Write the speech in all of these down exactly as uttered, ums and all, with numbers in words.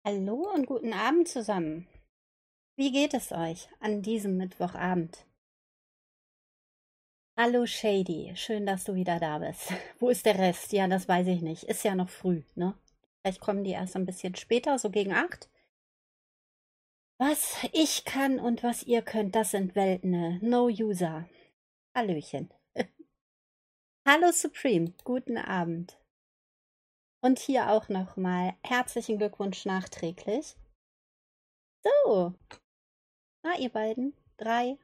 Hallo und guten Abend zusammen. Wie geht es euch an diesem Mittwochabend? Hallo Shady, schön, dass du wieder da bist. Wo ist der Rest? Ja, das weiß ich nicht. Ist ja noch früh, ne? Vielleicht kommen die erst ein bisschen später, so gegen acht. Was ich kann und was ihr könnt, das sind Welten. No User. Hallöchen. Hallo Supreme, guten Abend. Und hier auch nochmal herzlichen Glückwunsch nachträglich. So, na ihr beiden, drei.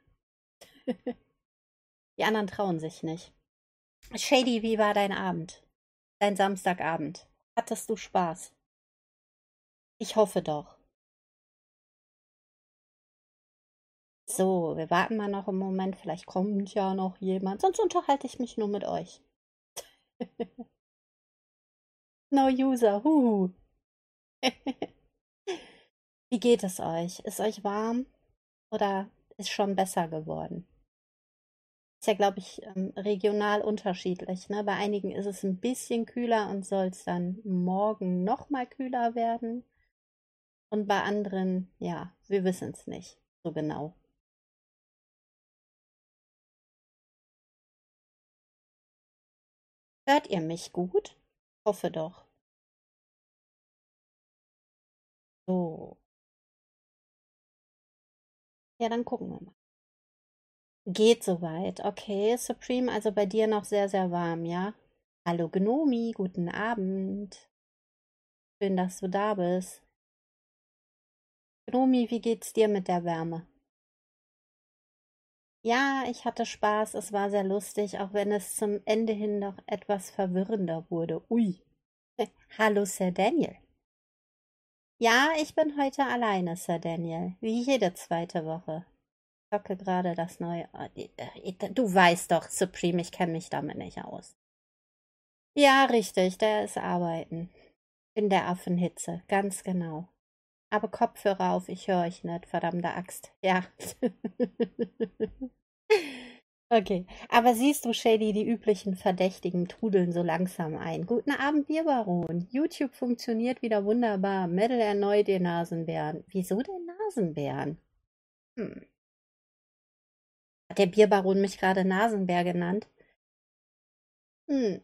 Die anderen trauen sich nicht. Shady, wie war dein Abend? Dein Samstagabend? Hattest du Spaß? Ich hoffe doch. So, wir warten mal noch einen Moment. Vielleicht kommt ja noch jemand. Sonst unterhalte ich mich nur mit euch. No user. Huhu. Wie geht es euch? Ist euch warm oder ist schon besser geworden? Ist ja, glaube ich, ähm, regional unterschiedlich. Ne? Bei einigen ist es ein bisschen kühler und soll es dann morgen noch mal kühler werden. Und bei anderen, ja, wir wissen es nicht so genau. Hört ihr mich gut? Hoffe doch. So. Ja, dann gucken wir mal. Geht soweit. Okay, Supreme, also bei dir noch sehr, sehr warm, ja? Hallo Gnomi, guten Abend. Schön, dass du da bist. Gnomi, wie geht's dir mit der Wärme? Ja, ich hatte Spaß, es war sehr lustig, auch wenn es zum Ende hin noch etwas verwirrender wurde. Ui. Hallo, Sir Daniel. Ja, ich bin heute alleine, Sir Daniel, wie jede zweite Woche. Zocke gerade das neue. äh, äh, Du weißt doch, Supreme, ich kenne mich damit nicht aus. Ja, richtig, der ist arbeiten. In der Affenhitze, ganz genau. Aber Kopfhörer auf, ich höre euch nicht, verdammte Axt. Ja. Okay, aber siehst du, Shady, die üblichen Verdächtigen trudeln so langsam ein. Guten Abend, Bierbaron. YouTube funktioniert wieder wunderbar. Metal erneut den Nasenbären. Wieso den Nasenbären? Hm. Hat der Bierbaron mich gerade Nasenbär genannt? Hm.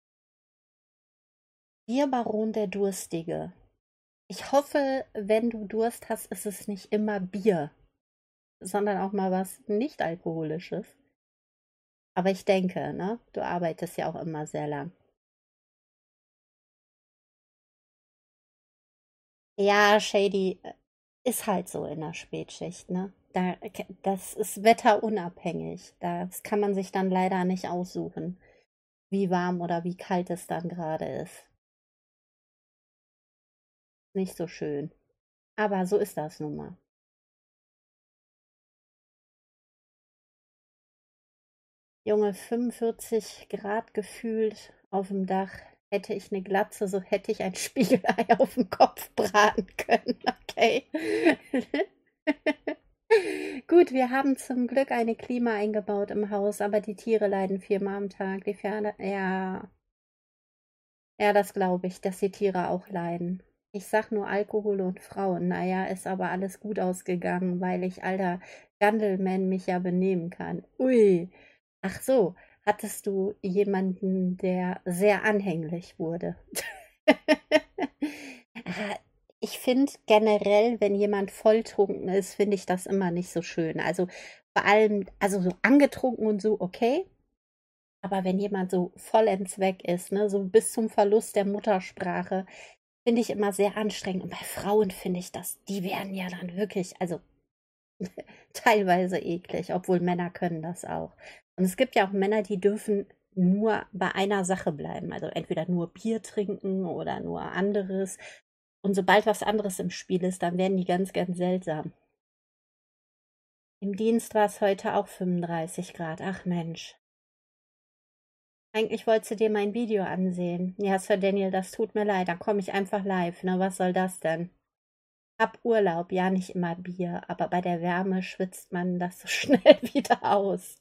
Bierbaron der Durstige. Ich hoffe, wenn du Durst hast, ist es nicht immer Bier, sondern auch mal was nicht-alkoholisches. Aber ich denke, ne, du arbeitest ja auch immer sehr lang. Ja, Shady, äh, ist halt so in der Spätschicht, ne? Da, das ist wetterunabhängig. Das kann man sich dann leider nicht aussuchen, wie warm oder wie kalt es dann gerade ist. Nicht so schön. Aber so ist das nun mal. Junge, fünfundvierzig Grad gefühlt auf dem Dach. Hätte ich eine Glatze, so hätte ich ein Spiegelei auf dem Kopf braten können. Okay. Gut, wir haben zum Glück eine Klima eingebaut im Haus, aber die Tiere leiden viermal am Tag. Die Pferde, ja, ja, das glaube ich, dass die Tiere auch leiden. Ich sag nur Alkohol und Frauen. Naja, ist aber alles gut ausgegangen, weil ich, alter Gentleman, mich ja benehmen kann. Ui. Ach so, hattest du jemanden, der sehr anhänglich wurde? Ah, ich finde generell, wenn jemand volltrunken ist, finde ich das immer nicht so schön. Also vor allem, also so angetrunken und so, okay. Aber wenn jemand so vollends weg ist, ne, so bis zum Verlust der Muttersprache, finde ich immer sehr anstrengend. Und bei Frauen finde ich das, die werden ja dann wirklich, also teilweise eklig, obwohl Männer können das auch. Und es gibt ja auch Männer, die dürfen nur bei einer Sache bleiben. Also entweder nur Bier trinken oder nur anderes. Und sobald was anderes im Spiel ist, dann werden die ganz, ganz seltsam. Im Dienst war es heute auch fünfunddreißig Grad. Ach Mensch. Eigentlich wolltest du dir mein Video ansehen. Ja, Sir Daniel, das tut mir leid. Dann komme ich einfach live. Ne, was soll das denn? Hab Urlaub, ja, nicht immer Bier, aber bei der Wärme schwitzt man das so schnell wieder aus.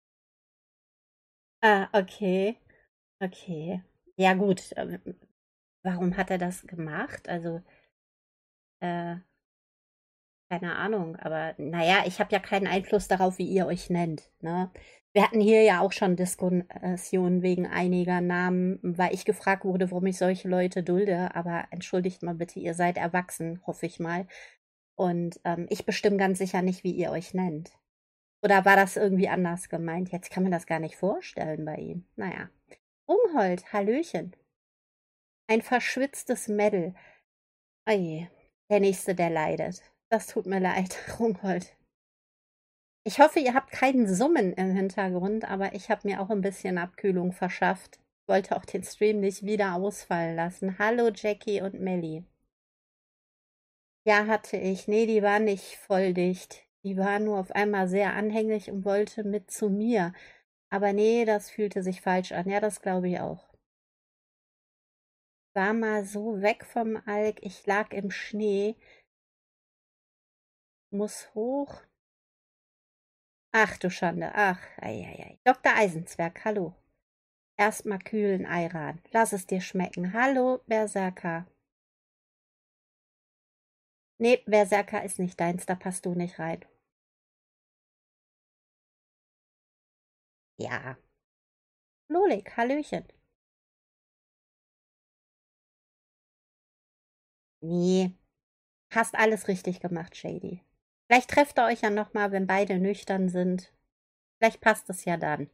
Ah, okay. Okay. Ja, gut. ähm, warum hat er das gemacht? Also, äh, keine Ahnung, aber naja, ich habe ja keinen Einfluss darauf, wie ihr euch nennt, ne? Wir hatten hier ja auch schon Diskussionen wegen einiger Namen, weil ich gefragt wurde, warum ich solche Leute dulde, aber entschuldigt mal bitte, ihr seid erwachsen, hoffe ich mal. Und ähm, ich bestimme ganz sicher nicht, wie ihr euch nennt. Oder war das irgendwie anders gemeint? Jetzt kann man das gar nicht vorstellen bei ihm. Naja. Rungholt, Hallöchen. Ein verschwitztes Mädel. Oje, der Nächste, der leidet. Das tut mir leid, Rungholt. Ich hoffe, ihr habt keinen Summen im Hintergrund, aber ich habe mir auch ein bisschen Abkühlung verschafft. Wollte auch den Stream nicht wieder ausfallen lassen. Hallo Jackie und Melly. Ja, hatte ich. Nee, die war nicht voll dicht. Die war nur auf einmal sehr anhänglich und wollte mit zu mir. Aber nee, das fühlte sich falsch an. Ja, das glaube ich auch. War mal so weg vom Alk. Ich lag im Schnee. Muss hoch. Ach du Schande. Ach, eieiei. Doktor Eisenzwerg, hallo. Erstmal kühlen, Ayran. Lass es dir schmecken. Hallo, Berserker. Nee, Berserker ist nicht deins, da passt du nicht rein. Ja. Lolik, Hallöchen. Nee, hast alles richtig gemacht, Shady. Vielleicht trefft ihr euch ja nochmal, wenn beide nüchtern sind. Vielleicht passt es ja dann.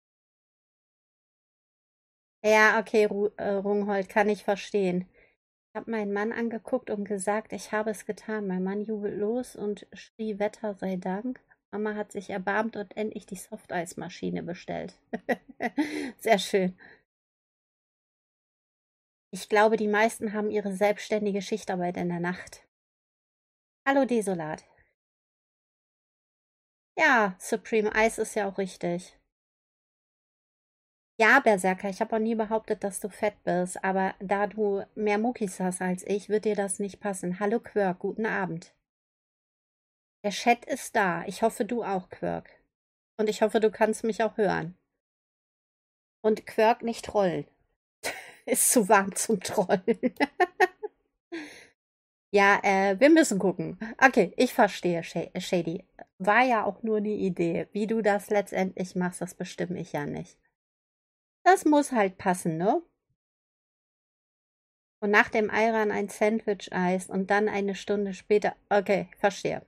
Ja, okay, Ru äh, Rungholt, kann ich verstehen. Ich habe meinen Mann angeguckt und gesagt, ich habe es getan. Mein Mann jubelt los und schrie Wetter sei Dank. Mama hat sich erbarmt und endlich die Softeismaschine bestellt. Sehr schön. Ich glaube, die meisten haben ihre selbstständige Schichtarbeit in der Nacht. Hallo Desolat. Ja, Supreme Ice ist ja auch richtig. Ja, Berserker, ich habe auch nie behauptet, dass du fett bist, aber da du mehr Muckis hast als ich, wird dir das nicht passen. Hallo Quirk, guten Abend. Der Chat ist da. Ich hoffe, du auch, Quirk. Und ich hoffe, du kannst mich auch hören. Und Quirk nicht trollen. Ist zu warm zum Trollen. Ja, äh, wir müssen gucken. Okay, ich verstehe, Sha- Shady. War ja auch nur eine Idee. Wie du das letztendlich machst, das bestimme ich ja nicht. Das muss halt passen, ne? Und nach dem Ayran ein Sandwich-Eis und dann eine Stunde später. Okay, verstehe.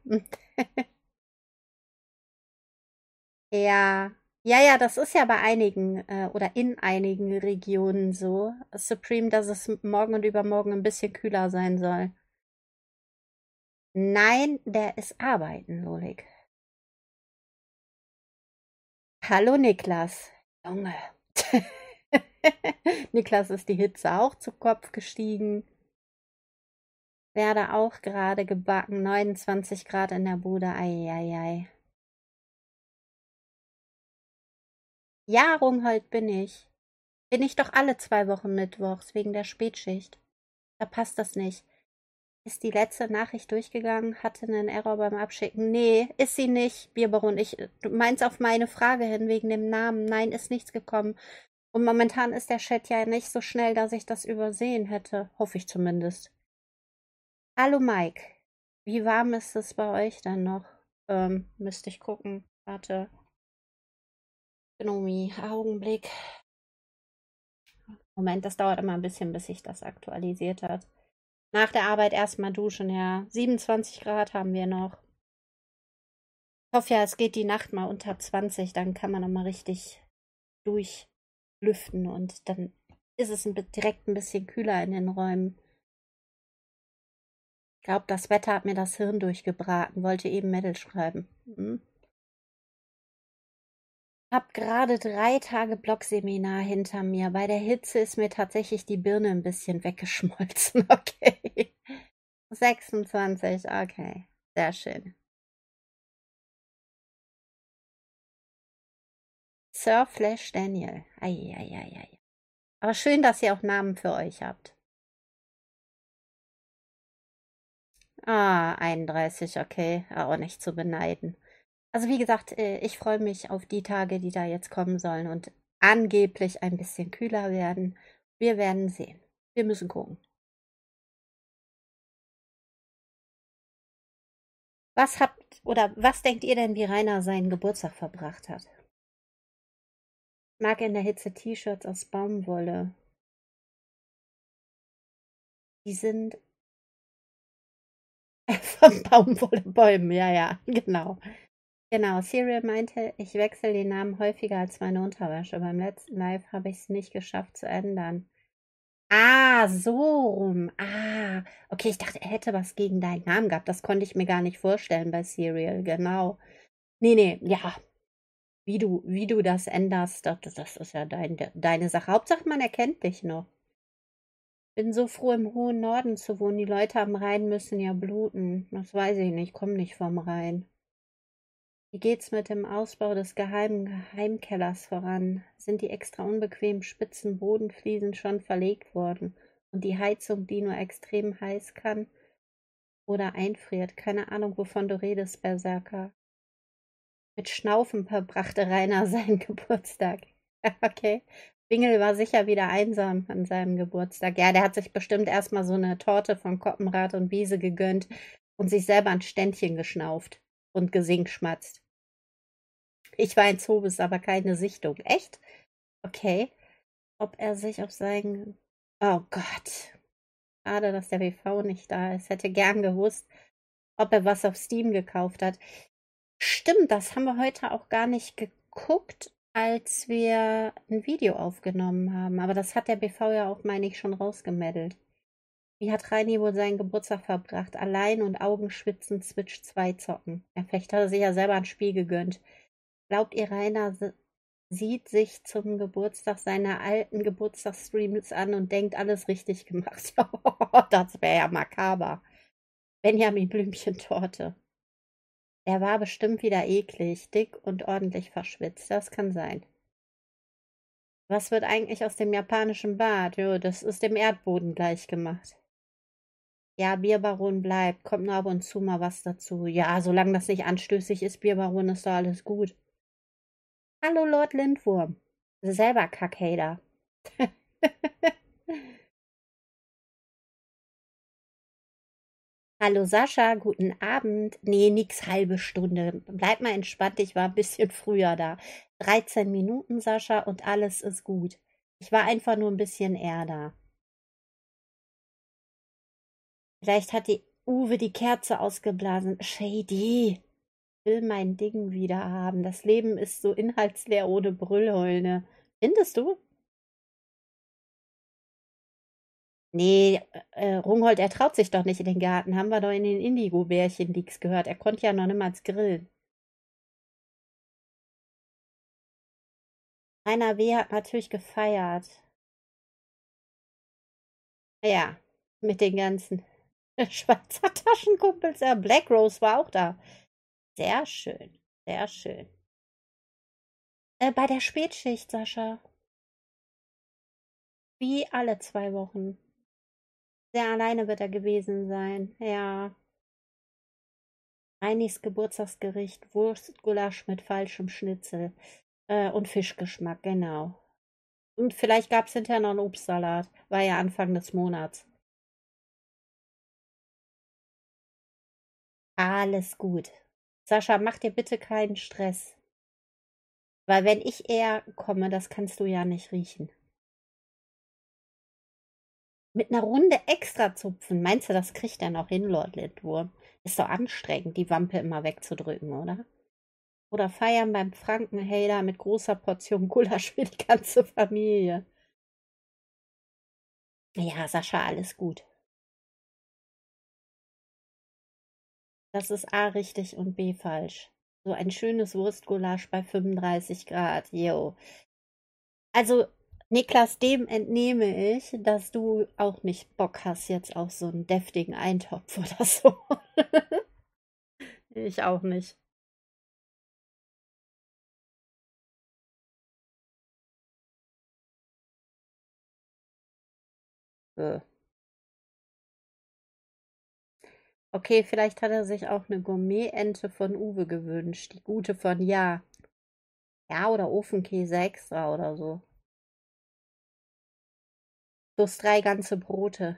Ja, ja, ja, das ist ja bei einigen äh, oder in einigen Regionen so. Supreme, dass es morgen und übermorgen ein bisschen kühler sein soll. Nein, der ist arbeiten, Lolik. Hallo Niklas. Junge. Niklas ist die Hitze auch zu Kopf gestiegen. Werde auch gerade gebacken. neunundzwanzig Grad in der Bude. Eieiei. Ja, Rungholt bin ich. Bin ich doch alle zwei Wochen mittwochs wegen der Spätschicht. Da passt das nicht. Ist die letzte Nachricht durchgegangen? Hatte einen Error beim Abschicken? Nee, ist sie nicht, Bierbaron. Ich, du meinst auf meine Frage hin wegen dem Namen? Nein, ist nichts gekommen. Und momentan ist der Chat ja nicht so schnell, dass ich das übersehen hätte. Hoffe ich zumindest. Hallo Mike. Wie warm ist es bei euch dann noch? Ähm, müsste ich gucken. Warte. Gnomi, Augenblick. Moment, das dauert immer ein bisschen, bis sich das aktualisiert hat. Nach der Arbeit erstmal duschen, ja. siebenundzwanzig Grad haben wir noch. Ich hoffe ja, es geht die Nacht mal unter zwanzig, dann kann man nochmal richtig durchlüften und dann ist es ein, direkt ein bisschen kühler in den Räumen. Ich glaube, das Wetter hat mir das Hirn durchgebraten, wollte eben Mädel schreiben. Hm. Hab gerade drei Tage Blockseminar hinter mir. Bei der Hitze ist mir tatsächlich die Birne ein bisschen weggeschmolzen. Okay. sechsundzwanzig, okay. Sehr schön. Sir Flash Daniel. Eieieiei. Aber schön, dass ihr auch Namen für euch habt. Ah, einunddreißig, okay. Auch nicht zu beneiden. Also wie gesagt, äh, ich freue mich auf die Tage, die da jetzt kommen sollen und angeblich ein bisschen kühler werden. Wir werden sehen. Wir müssen gucken. Was habt oder was denkt ihr denn, wie Rainer seinen Geburtstag verbracht hat? Mag in der Hitze T-Shirts aus Baumwolle. Die sind von Baumwollebäumen, ja, ja, genau. Genau, Serial meinte, ich wechsle den Namen häufiger als meine Unterwäsche. Beim letzten Live habe ich es nicht geschafft zu ändern. Ah, so rum. Ah, okay, ich dachte, er hätte was gegen deinen Namen gehabt. Das konnte ich mir gar nicht vorstellen bei Serial, genau. Nee, nee, ja, wie du, wie du das änderst, das, das ist ja dein, deine Sache. Hauptsache, man erkennt dich noch. Bin so froh, im hohen Norden zu wohnen. Die Leute am Rhein müssen ja bluten. Das weiß ich nicht, komm nicht vom Rhein. Wie geht's mit dem Ausbau des geheimen Geheimkellers voran? Sind die extra unbequemen spitzen Bodenfliesen schon verlegt worden und die Heizung, die nur extrem heiß kann oder einfriert? Keine Ahnung, wovon du redest, Berserker. Mit Schnaufen verbrachte Rainer seinen Geburtstag. Okay. Bingel war sicher wieder einsam an seinem Geburtstag. Ja, der hat sich bestimmt erstmal so eine Torte von Koppenrad und Wiese gegönnt und sich selber ein Ständchen geschnauft und gesingschmatzt. Ich war in Zobis, aber keine Sichtung. Echt? Okay. Ob er sich auf seinen... Oh Gott. Schade, dass der W V nicht da ist. Hätte gern gewusst, ob er was auf Steam gekauft hat. Stimmt, das haben wir heute auch gar nicht geguckt, als wir ein Video aufgenommen haben. Aber das hat der B V ja auch, meine ich, schon rausgemeldet. Wie hat Reini wohl seinen Geburtstag verbracht? Allein und Augenschwitzen Switch zwei zocken. Ja, vielleicht hat er sich ja selber ein Spiel gegönnt. Glaubt ihr, Rainer sieht sich zum Geburtstag seine alten Geburtstagsstreams an und denkt, alles richtig gemacht? Das wäre ja makaber. Benjamin Blümchen-Torte. Er war bestimmt wieder eklig, dick und ordentlich verschwitzt. Das kann sein. Was wird eigentlich aus dem japanischen Bad? Jo, das ist dem Erdboden gleichgemacht. Ja, Bierbaron bleibt. Kommt nur ab und zu mal was dazu. Ja, solange das nicht anstößig ist, Bierbaron, ist doch alles gut. Hallo, Lord Lindwurm. Selber Kackhater. Hallo Sascha, guten Abend. Nee, nix halbe Stunde. Bleib mal entspannt, ich war ein bisschen früher da. dreizehn Minuten, Sascha, und alles ist gut. Ich war einfach nur ein bisschen eher da. Vielleicht hat die Uwe die Kerze ausgeblasen. Shady. Will mein Ding wieder haben. Das Leben ist so inhaltsleer ohne Brüllheule. Findest du? Nee, äh, Rungholt, er traut sich doch nicht in den Garten. Haben wir doch in den Indigo-Bärchen-Leaks gehört. Er konnte ja noch niemals grillen. Rainer W. hat natürlich gefeiert. Ja, mit den ganzen Schweizer Taschenkumpels. Ja, Black Rose war auch da. Sehr schön, sehr schön. Äh, bei der Spätschicht, Sascha. Wie alle zwei Wochen. Sehr alleine wird er gewesen sein. Ja. Reinis Geburtstagsgericht. Wurstgulasch mit falschem Schnitzel. Äh, und Fischgeschmack, genau. Und vielleicht gab es hinterher noch einen Obstsalat. War ja Anfang des Monats. Alles gut. Sascha, mach dir bitte keinen Stress. Weil wenn ich eher komme, das kannst du ja nicht riechen. Mit einer Runde extra zupfen, meinst du, das kriegt er noch hin, Lord Lindwurm? Ist doch anstrengend, die Wampe immer wegzudrücken, oder? Oder feiern beim Frankenhader mit großer Portion Gulasch für die ganze Familie. Ja, Sascha, alles gut. Das ist A richtig und B falsch. So ein schönes Wurstgulasch bei fünfunddreißig Grad, yo. Also, Niklas, dem entnehme ich, dass du auch nicht Bock hast jetzt auf so einen deftigen Eintopf oder so. Ich auch nicht. Äh. Okay, vielleicht hat er sich auch eine Gourmet-Ente von Uwe gewünscht. Die gute von Ja. Ja, oder Ofenkäse extra oder so. Plus drei ganze Brote.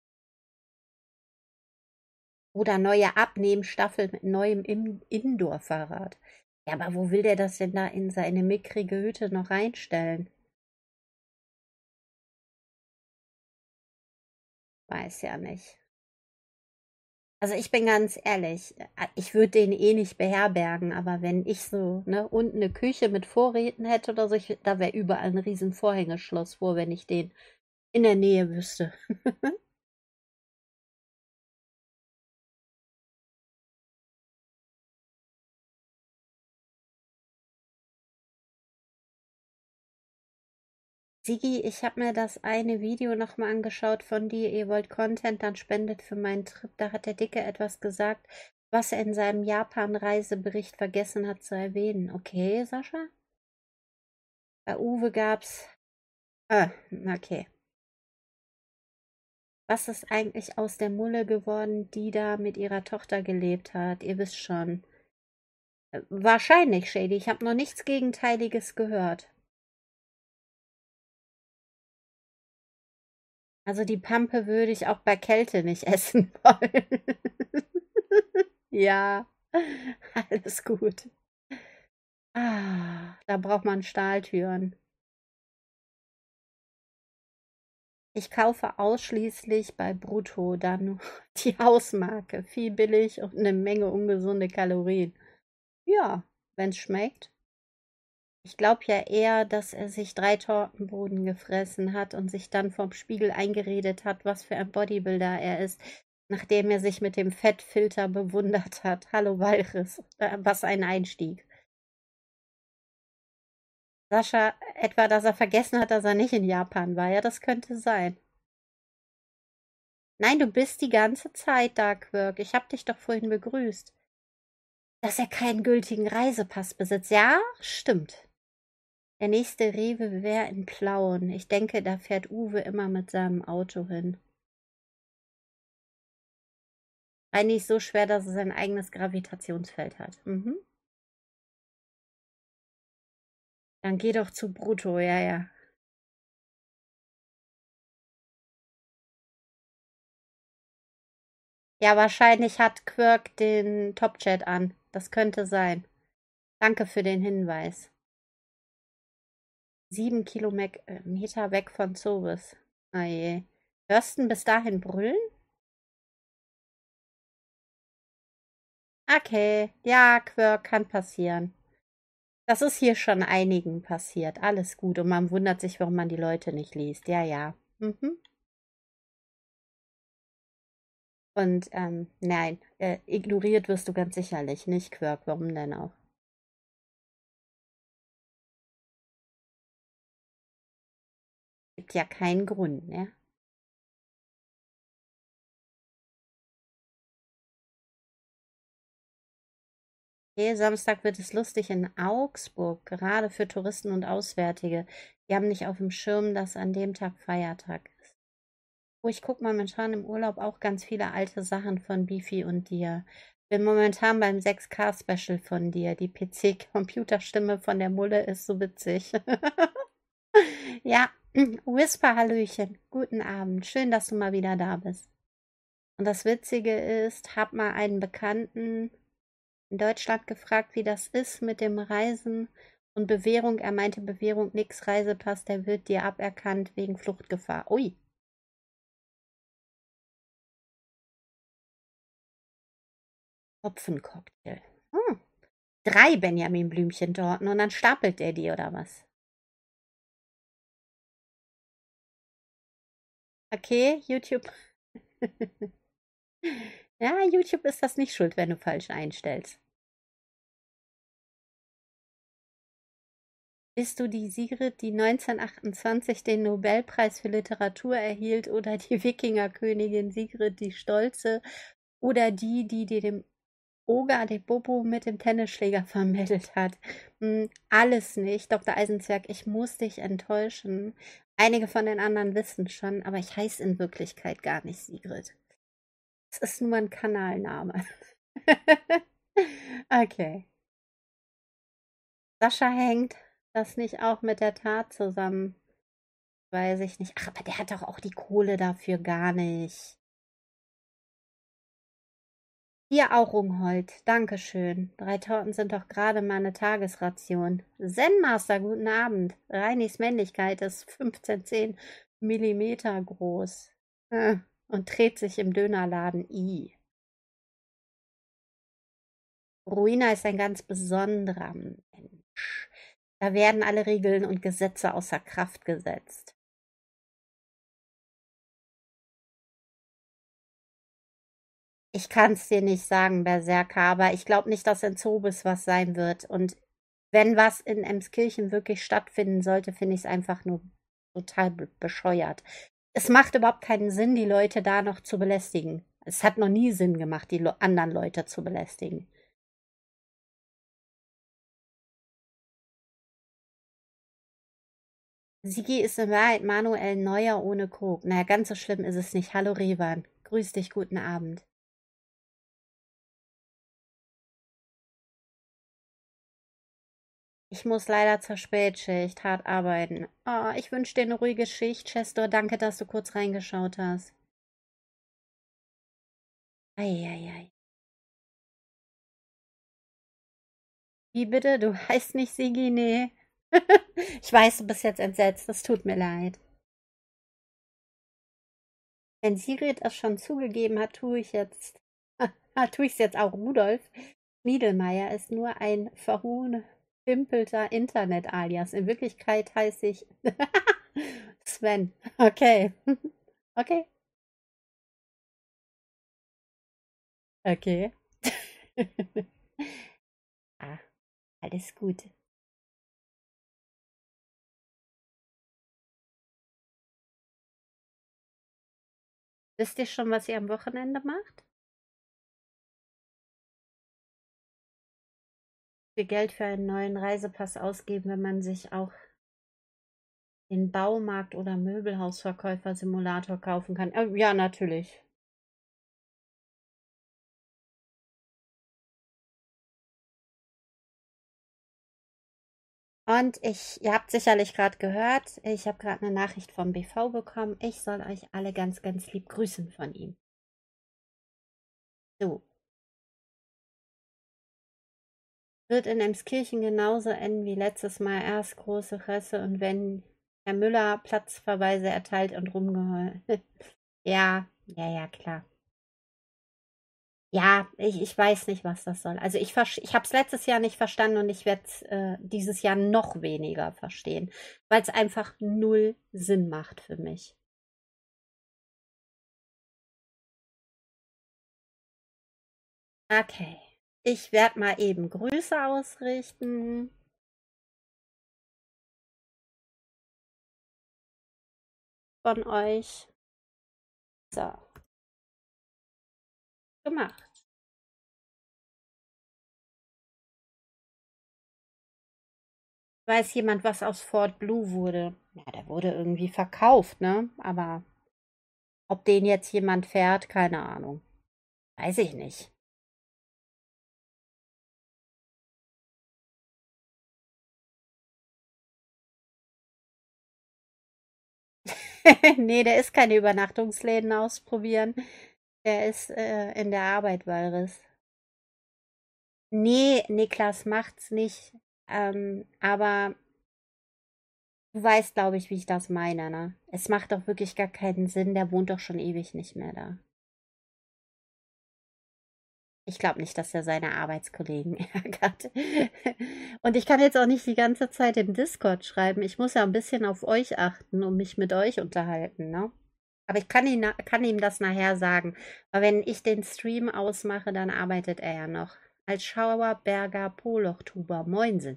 Oder neue Abnehmstaffel mit neuem In Indoor-Fahrrad. Ja, aber wo will der das denn da in seine mickrige Hütte noch reinstellen? Weiß ja nicht. Also ich bin ganz ehrlich, äh, ich würde den eh nicht beherbergen, aber wenn ich so, ne, unten eine Küche mit Vorräten hätte oder so, ich, da wäre überall ein riesen Vorhängeschloss vor, wenn ich den in der Nähe wüsste. Sigi, ich habe mir das eine Video nochmal angeschaut von dir. Ihr wollt Content, dann spendet für meinen Trip. Da hat der Dicke etwas gesagt, was er in seinem Japan-Reisebericht vergessen hat zu erwähnen. Okay, Sascha? Bei Uwe gab's. Ah, okay. Was ist eigentlich aus der Mulle geworden, die da mit ihrer Tochter gelebt hat? Ihr wisst schon. Äh, Wahrscheinlich, Shady. Ich habe noch nichts Gegenteiliges gehört. Also die Pampe würde ich auch bei Kälte nicht essen wollen. Ja, alles gut. Ah, da braucht man Stahltüren. Ich kaufe ausschließlich bei Brutto dann die Hausmarke. Viel billig und eine Menge ungesunde Kalorien. Ja, wenn's schmeckt. Ich glaube ja eher, dass er sich drei Tortenboden gefressen hat und sich dann vorm Spiegel eingeredet hat, was für ein Bodybuilder er ist, nachdem er sich mit dem Fettfilter bewundert hat. Hallo Walchis, äh, was ein Einstieg. Sascha, etwa, dass er vergessen hat, dass er nicht in Japan war. Ja, das könnte sein. Nein, du bist die ganze Zeit da, Quirk. Ich hab dich doch vorhin begrüßt. Dass er keinen gültigen Reisepass besitzt. Ja, stimmt. Der nächste Rewe wäre in Plauen. Ich denke, da fährt Uwe immer mit seinem Auto hin. Eigentlich so schwer, dass es ein eigenes Gravitationsfeld hat. Mhm. Dann geh doch zu Brutto, ja, ja. Ja, wahrscheinlich hat Quirk den Top-Chat an. Das könnte sein. Danke für den Hinweis. Sieben Kilometer weg von Zobis. Oh je. Hörst du ihn bis dahin brüllen? Okay, ja, Quirk, kann passieren. Das ist hier schon einigen passiert. Alles gut. Und man wundert sich, warum man die Leute nicht liest. Ja, ja. Mhm. Und ähm, nein, äh, ignoriert wirst du ganz sicherlich nicht, Quirk. Warum denn auch? Gibt ja keinen Grund, ne? Okay, Samstag wird es lustig in Augsburg, gerade für Touristen und Auswärtige. Die haben nicht auf dem Schirm, dass an dem Tag Feiertag ist. Oh, ich gucke momentan im Urlaub auch ganz viele alte Sachen von Beefy und dir. Bin momentan beim sechs K-Special von dir. Die P C-Computerstimme von der Mulle ist so witzig. Ja, Whisper, Hallöchen. Guten Abend. Schön, dass du mal wieder da bist. Und das Witzige ist, hab mal einen Bekannten in Deutschland gefragt, wie das ist mit dem Reisen und Bewährung. Er meinte Bewährung nix, Reisepass, der wird dir aberkannt wegen Fluchtgefahr. Ui, Hopfencocktail. Hm. Drei Benjamin Blümchen-Torten und dann stapelt er die oder was? Okay, YouTube. Ja, YouTube ist das nicht schuld, wenn du falsch einstellst. Bist du die Sigrid, die neunzehnhundertachtundzwanzig den Nobelpreis für Literatur erhielt, oder die Wikingerkönigin Sigrid die Stolze, oder die, die dir dem Oger de Bobo mit dem Tennisschläger vermittelt hat? Hm, alles nicht, Doktor Eisenzwerg, ich muss dich enttäuschen. Einige von den anderen wissen schon, aber ich heiße in Wirklichkeit gar nicht Sigrid. Es ist nur ein Kanalname. Okay. Sascha, hängt das nicht auch mit der Tat zusammen? weiß ich nicht. Ach, aber der hat doch auch die Kohle dafür gar nicht. Hier auch Rungholt. Dankeschön. Drei Torten sind doch gerade meine Tagesration. Zen-Master, guten Abend. Reinis Männlichkeit ist fünfzehn zehn Millimeter groß. Äh, Und dreht sich im Dönerladen I. Ruina ist ein ganz besonderer Mensch. Da werden alle Regeln und Gesetze außer Kraft gesetzt. Ich kann's dir nicht sagen, Berserker, aber ich glaube nicht, dass in Zobis was sein wird. Und wenn was in Emskirchen wirklich stattfinden sollte, finde ich es einfach nur total be bescheuert. Es macht überhaupt keinen Sinn, die Leute da noch zu belästigen. Es hat noch nie Sinn gemacht, die Lo anderen Leute zu belästigen. Sigi ist in Wahrheit Manuel Neuer ohne Coke. Na ja, ganz so schlimm ist es nicht. Hallo Revan. Grüß dich, guten Abend. Ich muss leider zur Spätschicht hart arbeiten. Oh, ich wünsche dir eine ruhige Schicht, Chester. Danke, dass du kurz reingeschaut hast. Eieiei. Wie bitte? Du heißt nicht Sigi? Nee. Ich weiß, du bist jetzt entsetzt. Das tut mir leid. Wenn Sigrid es schon zugegeben hat, tue ich jetzt, tue ich es jetzt auch. Rudolf Schniedelmeier ist nur ein verhumpelter Internet-Alias. In Wirklichkeit heiße ich Sven. Okay. Okay. Okay. Ah, alles gut. Wisst ihr schon, was ihr am Wochenende macht? Viel Geld für einen neuen Reisepass ausgeben, wenn man sich auch den Baumarkt- oder Möbelhausverkäufer-Simulator kaufen kann. Äh, ja, natürlich. Und ich, ihr habt sicherlich gerade gehört, ich habe gerade eine Nachricht vom B V bekommen. Ich soll euch alle ganz, ganz lieb grüßen von ihm. So, wird in Emskirchen genauso enden wie letztes Mal. Erst große Fresse und wenn Herr Müller Platzverweise erteilt und rumgeheult. Ja, ja, ja, klar. Ja, ich, ich weiß nicht, was das soll. Also ich, versch- ich habe es letztes Jahr nicht verstanden und ich werde es äh, dieses Jahr noch weniger verstehen, weil es einfach null Sinn macht für mich. Okay, ich werde mal eben Grüße ausrichten von euch. So, gemacht. Weiß jemand, was aus Fort Blue wurde? Ja, der wurde irgendwie verkauft, ne? Aber ob den jetzt jemand fährt, keine Ahnung. Weiß ich nicht. Nee, der ist keine Übernachtungsläden ausprobieren. Der ist äh, in der Arbeit, Walris. Nee, Niklas macht's nicht. Ähm, aber du weißt, glaube ich, wie ich das meine, ne? Es macht doch wirklich gar keinen Sinn. Der wohnt doch schon ewig nicht mehr da. Ich glaube nicht, dass er seine Arbeitskollegen ärgert. Und ich kann jetzt auch nicht die ganze Zeit im Discord schreiben. Ich muss ja ein bisschen auf euch achten und mich mit euch unterhalten, ne? Aber ich kann, ihn, kann ihm das nachher sagen. Aber wenn ich den Stream ausmache, dann arbeitet er ja noch. Als Schauerberger Polochtuber. Moinsen.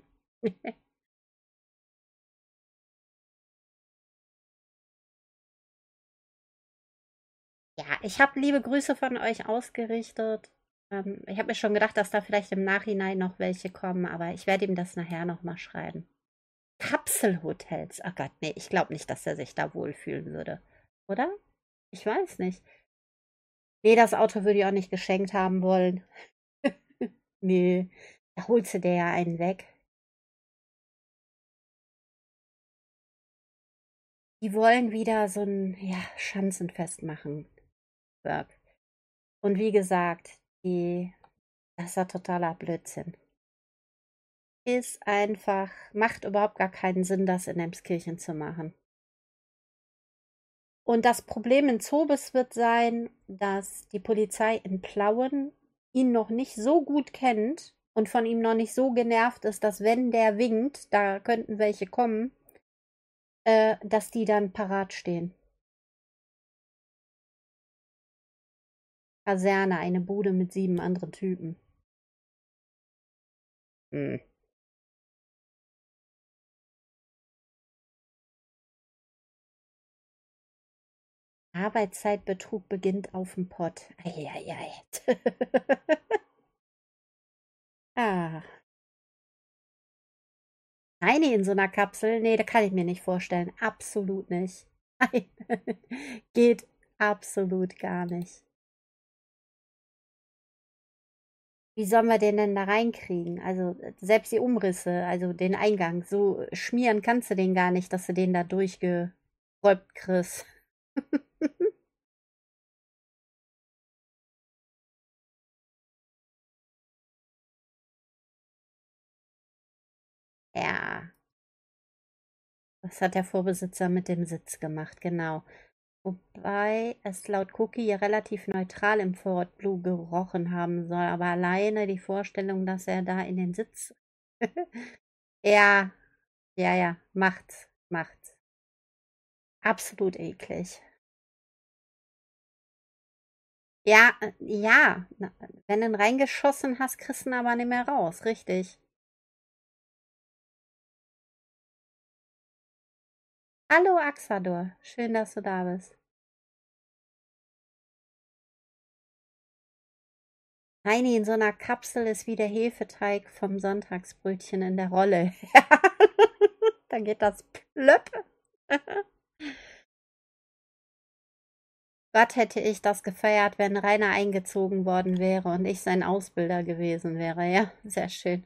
Ja, ich habe liebe Grüße von euch ausgerichtet. Ähm, ich habe mir schon gedacht, dass da vielleicht im Nachhinein noch welche kommen, aber ich werde ihm das nachher nochmal schreiben. Kapselhotels. Ach Gott, nee, ich glaube nicht, dass er sich da wohlfühlen würde. Oder? Ich weiß nicht. Nee, das Auto würde ich auch nicht geschenkt haben wollen. Nee, da holst du dir ja einen weg. Die wollen wieder so ein, ja, Schanzenfest machen. Work. Und wie gesagt, die, das ist ja totaler Blödsinn. Ist einfach, macht überhaupt gar keinen Sinn, das in Emskirchen zu machen. Und das Problem in Zobis wird sein, dass die Polizei in Plauen ihn noch nicht so gut kennt und von ihm noch nicht so genervt ist, dass wenn der winkt, da könnten welche kommen, äh, dass die dann parat stehen. Kaserne, eine Bude mit sieben anderen Typen. Hm. Arbeitszeitbetrug beginnt auf dem Pott. Eieiei. ah. Eine in so einer Kapsel? Nee, da kann ich mir nicht vorstellen. Absolut nicht. Nein. Geht absolut gar nicht. Wie sollen wir den denn da reinkriegen? Also selbst die Umrisse, also den Eingang, so schmieren kannst du den gar nicht, dass du den da durchgeräumt kriegst. Ja, das hat der Vorbesitzer mit dem Sitz gemacht, genau. Wobei es laut Cookie ja relativ neutral im Ford Blue gerochen haben soll, aber alleine die Vorstellung, dass er da in den Sitz. ja, ja, ja, macht's, macht's. Absolut eklig. Ja, äh, ja, na, wenn du ihn reingeschossen hast, kriegst du ihn aber nicht mehr raus, richtig. Hallo Axador, schön, dass du da bist. Heini in so einer Kapsel ist wie der Hefeteig vom Sonntagsbrötchen in der Rolle. Dann geht das plöpp. Gott, hätte ich das gefeiert, wenn Rainer eingezogen worden wäre und ich sein Ausbilder gewesen wäre. Ja, sehr schön.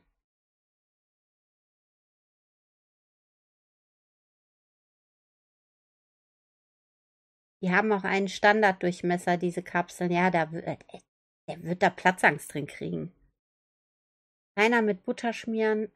Die haben auch einen Standarddurchmesser, diese Kapseln. Ja, da, w- äh, der wird da Platzangst drin kriegen. Rainer mit Butter schmieren.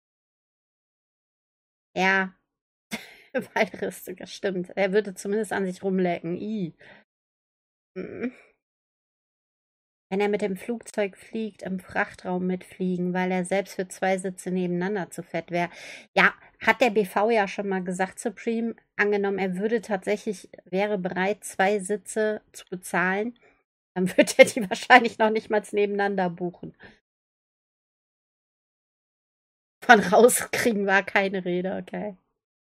Ja, Waldriste, das stimmt. Er würde zumindest an sich rumlecken. I. Mm. Wenn er mit dem Flugzeug fliegt, im Frachtraum mitfliegen, weil er selbst für zwei Sitze nebeneinander zu fett wäre. Ja, hat der B V ja schon mal gesagt, Supreme, angenommen, er würde tatsächlich, wäre bereit, zwei Sitze zu bezahlen, dann wird er die wahrscheinlich noch nicht mal nebeneinander buchen. Von rauskriegen war keine Rede, okay.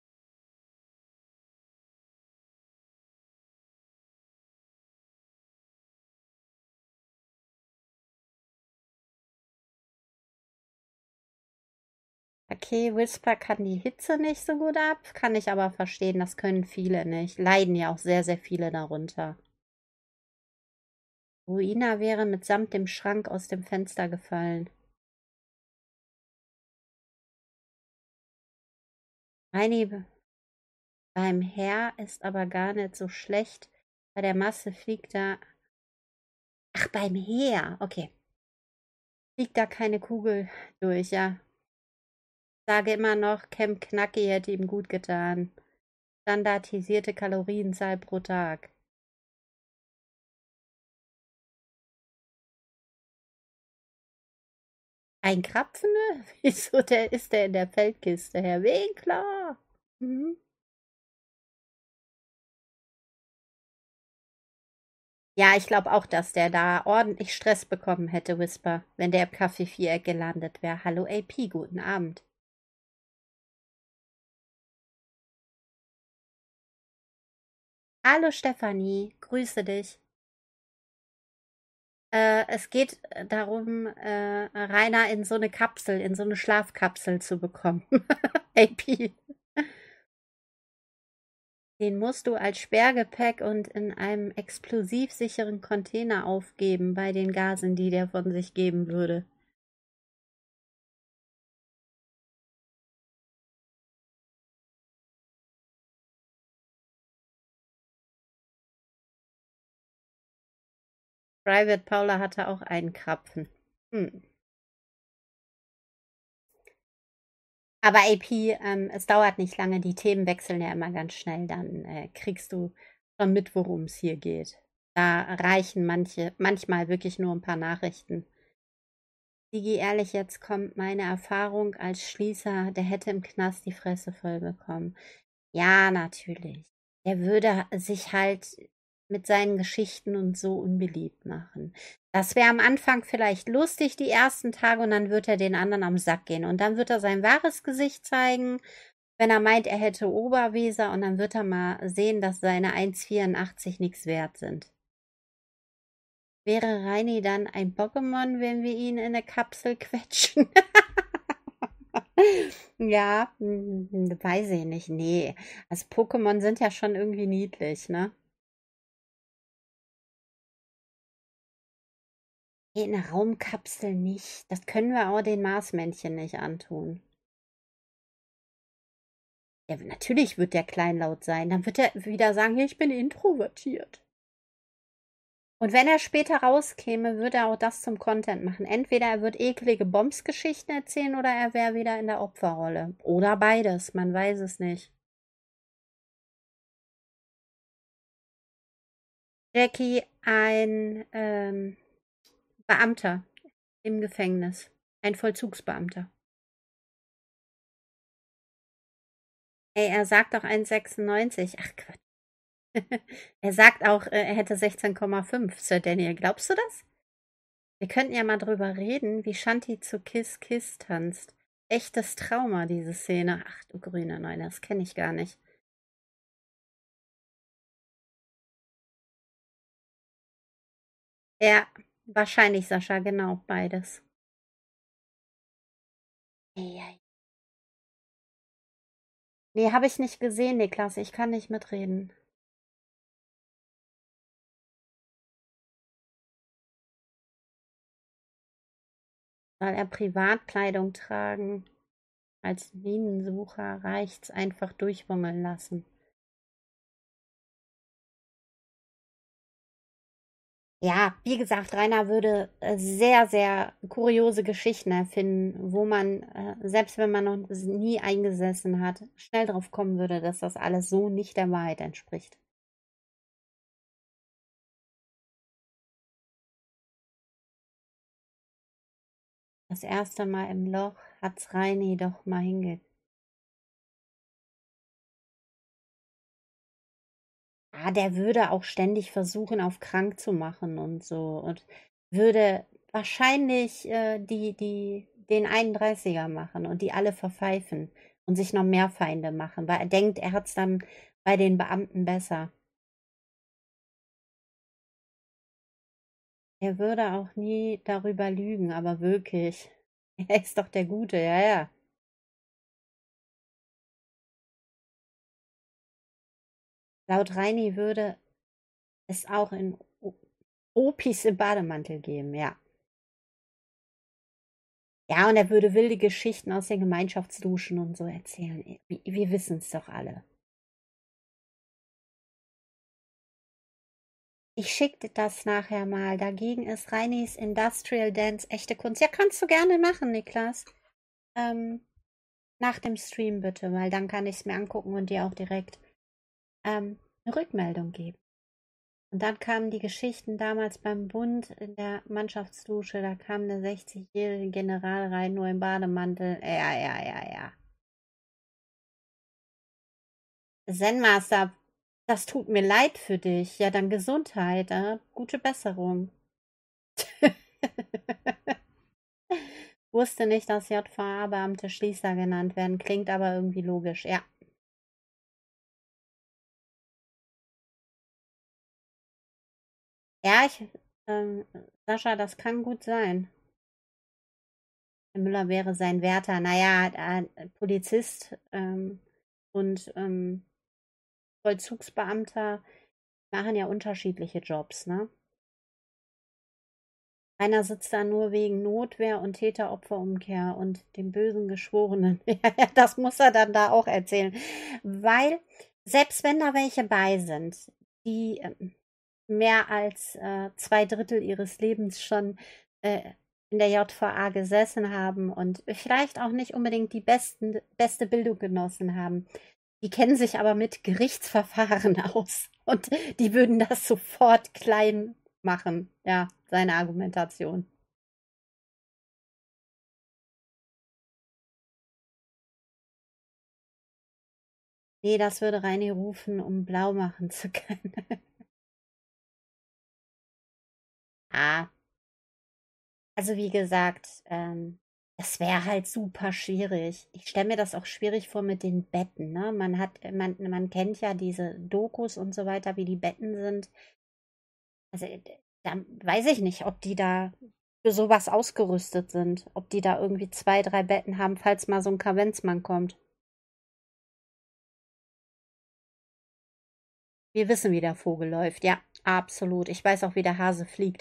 Okay, Whisper kann die Hitze nicht so gut ab, kann ich aber verstehen, das können viele nicht. Leiden ja auch sehr, sehr viele darunter. Ruina wäre mitsamt dem Schrank aus dem Fenster gefallen. Heini beim Herr ist aber gar nicht so schlecht. Bei der Masse fliegt da. Ach, beim Heer. Okay. Fliegt da keine Kugel durch, ja. Sage immer noch, Camp Knacki hätte ihm gut getan. Standardisierte Kalorienzahl pro Tag. Ein Krapfen? Wieso der ist der in der Feldkiste, Herr Winkler? Mhm. Ja, ich glaube auch, dass der da ordentlich Stress bekommen hätte, Whisper, wenn der im Café Viereck gelandet wäre. Hallo A P, guten Abend. Hallo Stefanie, grüße dich. Äh, es geht äh, darum, äh, Rainer in so eine Kapsel, in so eine Schlafkapsel zu bekommen. A P. Den musst du als Sperrgepäck und in einem explosivsicheren Container aufgeben bei den Gasen, die der von sich geben würde. Private Paula hatte auch einen Krapfen. Hm. Aber A P, ähm, es dauert nicht lange, die Themen wechseln ja immer ganz schnell, dann äh, kriegst du schon mit, worum es hier geht. Da reichen manche, manchmal wirklich nur ein paar Nachrichten. Digi, ehrlich, jetzt kommt meine Erfahrung als Schließer, der hätte im Knast die Fresse voll bekommen. Ja, natürlich. Der würde sich halt mit seinen Geschichten und so unbeliebt machen. Das wäre am Anfang vielleicht lustig, die ersten Tage, und dann wird er den anderen am Sack gehen. Und dann wird er sein wahres Gesicht zeigen, wenn er meint, er hätte Oberweser, und dann wird er mal sehen, dass seine eins Komma vierundachtzig nichts wert sind. Wäre Reini dann ein Pokémon, wenn wir ihn in eine Kapsel quetschen? Ja, hm, weiß ich nicht. Nee, also Pokémon sind ja schon irgendwie niedlich, ne? Nee, eine Raumkapsel nicht. Das können wir auch den Marsmännchen nicht antun. Ja, natürlich wird der kleinlaut sein. Dann wird er wieder sagen, ja, ich bin introvertiert. Und wenn er später rauskäme, würde er auch das zum Content machen. Entweder er wird eklige Bombs-Geschichten erzählen oder er wäre wieder in der Opferrolle. Oder beides, man weiß es nicht. Jackie, ein ähm, Beamter im Gefängnis. Ein Vollzugsbeamter. Ey, er sagt auch eins Komma sechsundneunzig. Ach Quatsch. Er sagt auch, äh, er hätte sechzehn Komma fünf, Sir Daniel. Glaubst du das? Wir könnten ja mal drüber reden, wie Shanti zu Kiss Kiss tanzt. Echtes Trauma, diese Szene. Ach du grüne Neune, das kenne ich gar nicht. Ja, wahrscheinlich, Sascha, genau, beides. Eieiei. Nee, habe ich nicht gesehen, Niklas. Ich kann nicht mitreden. Soll er Privatkleidung tragen? Als Bienensucher reicht's, einfach durchwungeln lassen. Ja, wie gesagt, Rainer würde äh, sehr, sehr kuriose Geschichten erfinden, wo man, äh, selbst wenn man noch nie eingesessen hat, schnell drauf kommen würde, dass das alles so nicht der Wahrheit entspricht. Das erste Mal im Loch hat's Reini doch mal hinge... Ah, der würde auch ständig versuchen, auf krank zu machen und so, und würde wahrscheinlich äh, die, die, den einunddreißiger machen und die alle verpfeifen und sich noch mehr Feinde machen, weil er denkt, er hat's dann bei den Beamten besser. Er würde auch nie darüber lügen, aber wirklich. Er ist doch der Gute, ja, ja. Laut Reini würde es auch in O- Opis im Bademantel geben, ja. Ja, und er würde wilde Geschichten aus den Gemeinschaftsduschen und so erzählen. Wir, wir wissen es doch alle. Ich schicke dir das nachher mal. Dagegen ist Reinis Industrial Dance echte Kunst. Ja, kannst du gerne machen, Niklas. Ähm, nach dem Stream bitte, weil dann kann ich es mir angucken und dir auch direkt ähm, eine Rückmeldung geben. Und dann kamen die Geschichten damals beim Bund in der Mannschaftsdusche. Da kam der sechzigjährige General rein, nur im Bademantel. Ja, ja, ja, ja. Zen Master, das tut mir leid für dich. Ja, dann Gesundheit. Äh? Gute Besserung. Wusste nicht, dass J V A-Beamte Schließer genannt werden. Klingt aber irgendwie logisch. Ja. Ja, ich, ähm, Sascha, das kann gut sein. Herr Müller wäre sein Wärter. Naja, äh, Polizist ähm, und ähm, Vollzugsbeamter machen ja unterschiedliche Jobs, ne? Einer sitzt da nur wegen Notwehr und Täter-Opfer-Umkehr und dem bösen Geschworenen. Ja, ja, das muss er dann da auch erzählen. Weil, selbst wenn da welche bei sind, die, ähm, mehr als äh, zwei Drittel ihres Lebens schon äh, in der J V A gesessen haben und vielleicht auch nicht unbedingt die besten, beste Bildung genossen haben. Die kennen sich aber mit Gerichtsverfahren aus und die würden das sofort klein machen. Ja, seine Argumentation. Nee, das würde Reini rufen, um blau machen zu können. Ah, also wie gesagt, ähm, das wäre halt super schwierig. Ich stelle mir das auch schwierig vor mit den Betten, ne? Man hat, man, man kennt ja diese Dokus und so weiter, wie die Betten sind. Also äh, da weiß ich nicht, ob die da für sowas ausgerüstet sind. Ob die da irgendwie zwei, drei Betten haben, falls mal so ein Kavenzmann kommt. Wir wissen, wie der Vogel läuft. Ja, absolut. Ich weiß auch, wie der Hase fliegt.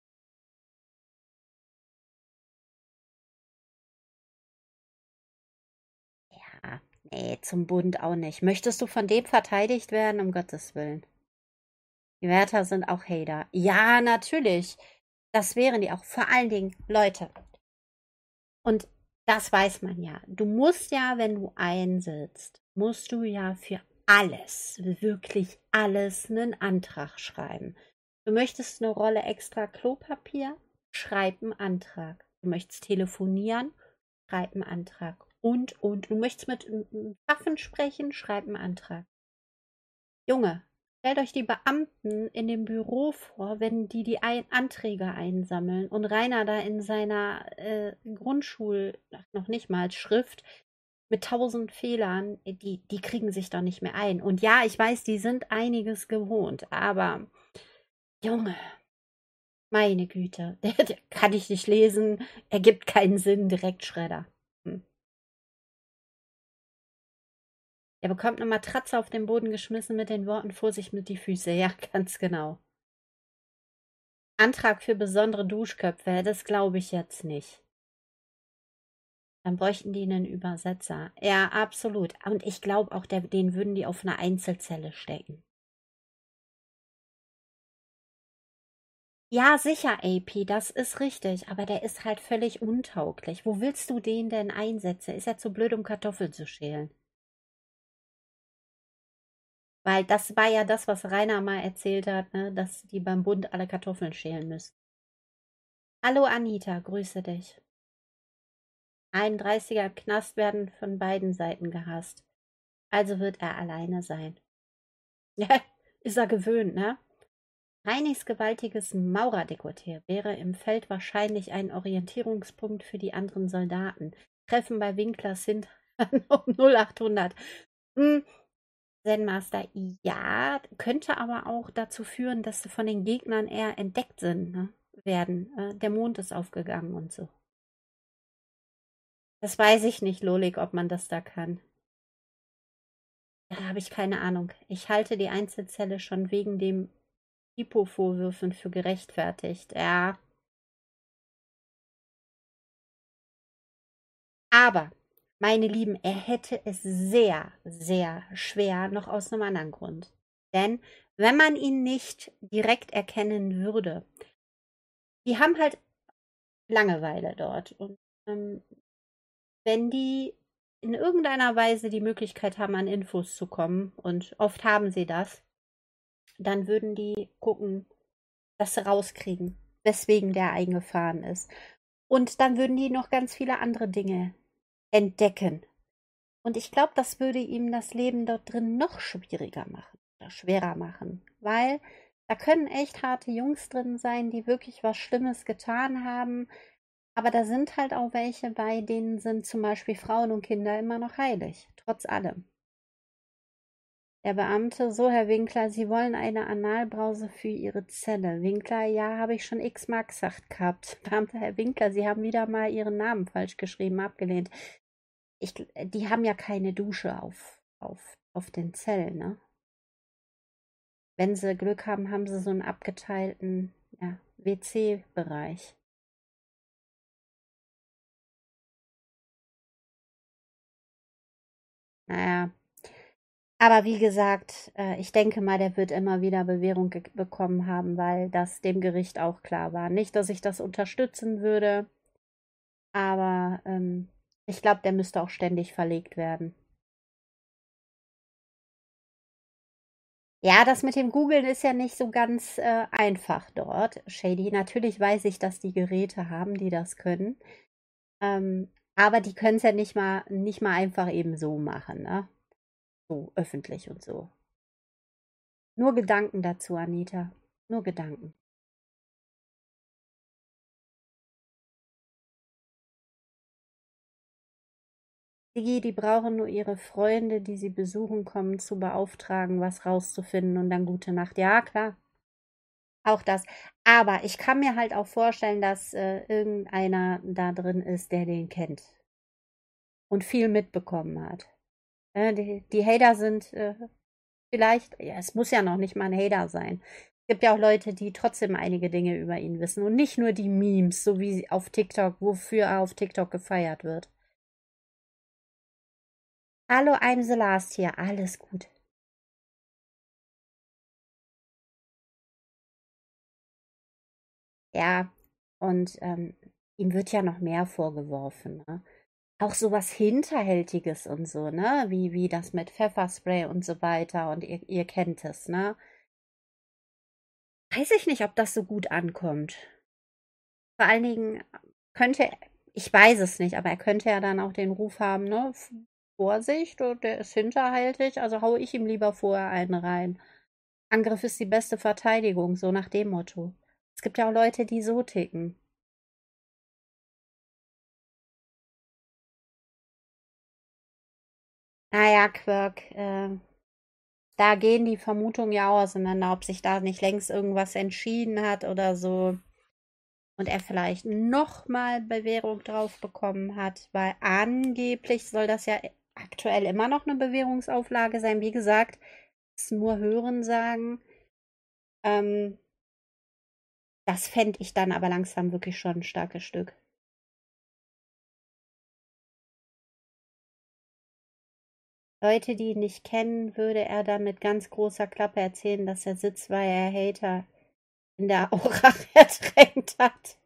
Ja, nee, zum Bund auch nicht. Möchtest du von dem verteidigt werden? Um Gottes Willen. Die Wärter sind auch Hater. Ja, natürlich. Das wären die auch. Vor allen Dingen, Leute. Und das weiß man ja. Du musst ja, wenn du einsitzt, musst du ja für alles, wirklich alles, einen Antrag schreiben. Du möchtest eine Rolle extra Klopapier? Schreib einen Antrag. Du möchtest telefonieren? Schreib einen Antrag. Und, und. Du möchtest mit Waffen sprechen? Schreib einen Antrag. Junge, stellt euch die Beamten in dem Büro vor, wenn die die ein Anträge einsammeln und Rainer da in seiner äh, Grundschul, ach, noch nicht mal Schrift mit tausend Fehlern, äh, die, die kriegen sich doch nicht mehr ein. Und ja, ich weiß, die sind einiges gewohnt, aber Junge, meine Güte, der, der kann ich nicht lesen, ergibt keinen Sinn, direkt Schredder. Hm. Er bekommt eine Matratze auf den Boden geschmissen mit den Worten Vorsicht mit die Füße. Ja, ganz genau. Antrag für besondere Duschköpfe, das glaube ich jetzt nicht. Dann bräuchten die einen Übersetzer. Ja, absolut. Und ich glaube auch, der, den würden die auf eine Einzelzelle stecken. Ja, sicher, A P, das ist richtig, aber der ist halt völlig untauglich. Wo willst du den denn einsetzen? Ist er zu blöd, um Kartoffeln zu schälen? Weil das war ja das, was Rainer mal erzählt hat, ne? Dass die beim Bund alle Kartoffeln schälen müssen. Hallo Anita, grüße dich. einunddreißiger Knast werden von beiden Seiten gehasst. Also wird er alleine sein. Ja, ist er gewöhnt, ne? Reinis gewaltiges Maurerdekolleté wäre im Feld wahrscheinlich ein Orientierungspunkt für die anderen Soldaten. Treffen bei Winklers Hintern um null achthundert. Hm, Zen-Master, ja, könnte aber auch dazu führen, dass sie von den Gegnern eher entdeckt sind, ne? Werden. Äh, der Mond ist aufgegangen und so. Das weiß ich nicht, Lolik, ob man das da kann. Da habe ich keine Ahnung. Ich halte die Einzelzelle schon wegen dem Hypo-Vorwürfen für gerechtfertigt. Ja. Aber, meine Lieben, er hätte es sehr, sehr schwer, noch aus einem anderen Grund. Denn wenn man ihn nicht direkt erkennen würde, die haben halt Langeweile dort. Und ähm, wenn die in irgendeiner Weise die Möglichkeit haben, an Infos zu kommen, und oft haben sie das, dann würden die gucken, dass sie rauskriegen, weswegen der eingefahren ist. Und dann würden die noch ganz viele andere Dinge entdecken. Und ich glaube, das würde ihm das Leben dort drin noch schwieriger machen oder schwerer machen, weil da können echt harte Jungs drin sein, die wirklich was Schlimmes getan haben. Aber da sind halt auch welche bei, denen sind zum Beispiel Frauen und Kinder immer noch heilig, trotz allem. Der Beamte: So, Herr Winkler, Sie wollen eine Analbrause für Ihre Zelle. Winkler: Ja, habe ich schon x-mal gesagt gehabt. Beamter: Herr Winkler, Sie haben wieder mal Ihren Namen falsch geschrieben, abgelehnt. Ich, die haben ja keine Dusche auf, auf, auf den Zellen, ne? Wenn sie Glück haben, haben sie so einen abgeteilten, ja, W C-Bereich. Naja, Aber wie gesagt, äh, ich denke mal, der wird immer wieder Bewährung ge bekommen haben, weil das dem Gericht auch klar war. Nicht, dass ich das unterstützen würde, aber ähm, ich glaube, der müsste auch ständig verlegt werden. Ja, das mit dem Googeln ist ja nicht so ganz äh, einfach dort, Shady. Natürlich weiß ich, dass die Geräte haben, die das können. Ähm, aber die können es ja nicht mal, nicht mal einfach eben so machen, ne? So öffentlich und so. Nur Gedanken dazu, Anita. Nur Gedanken. Die, die brauchen nur ihre Freunde, die sie besuchen kommen, zu beauftragen, was rauszufinden und dann gute Nacht. Ja, klar, auch das. Aber ich kann mir halt auch vorstellen, dass äh, irgendeiner da drin ist, der den kennt und viel mitbekommen hat. Äh, die, die Hater sind äh, vielleicht, ja, es muss ja noch nicht mal ein Hater sein. Es gibt ja auch Leute, die trotzdem einige Dinge über ihn wissen und nicht nur die Memes, so wie auf TikTok, wofür er auf TikTok gefeiert wird. Hallo, I'm the last hier, alles gut. Ja, und ähm, ihm wird ja noch mehr vorgeworfen, ne? Auch so was Hinterhältiges und so, ne? Wie, wie das mit Pfefferspray und so weiter. Und ihr, ihr kennt es, ne? Weiß ich nicht, ob das so gut ankommt. Vor allen Dingen könnte, ich weiß es nicht, aber er könnte ja dann auch den Ruf haben, ne? F- Vorsicht, und der ist hinterhältig, also hau ich ihm lieber vorher einen rein. Angriff ist die beste Verteidigung, so nach dem Motto. Es gibt ja auch Leute, die so ticken. Naja, Quirk, äh, da gehen die Vermutungen ja auseinander, ob sich da nicht längst irgendwas entschieden hat oder so und er vielleicht noch mal Bewährung drauf bekommen hat, weil angeblich soll das ja aktuell immer noch eine Bewährungsauflage sein. Wie gesagt, ist nur Hörensagen. Ähm, Das fände ich dann aber langsam wirklich schon ein starkes Stück. Leute, die ihn nicht kennen, würde er dann mit ganz großer Klappe erzählen, dass der Sitzweiher Hater in der Aura verdrängt hat.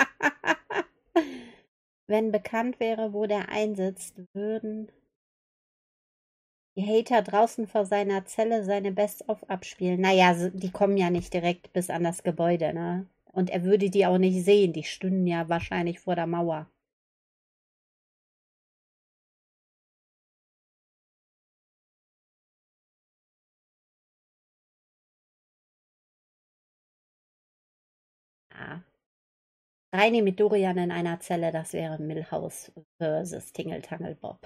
Wenn bekannt wäre, wo der einsitzt, würden die Hater draußen vor seiner Zelle seine Best-of abspielen. Naja, so- die kommen ja nicht direkt bis an das Gebäude, ne? Und er würde die auch nicht sehen, die stünden ja wahrscheinlich vor der Mauer. Ja. Reini mit Dorian in einer Zelle, das wäre Milhouse versus Tingle Bob.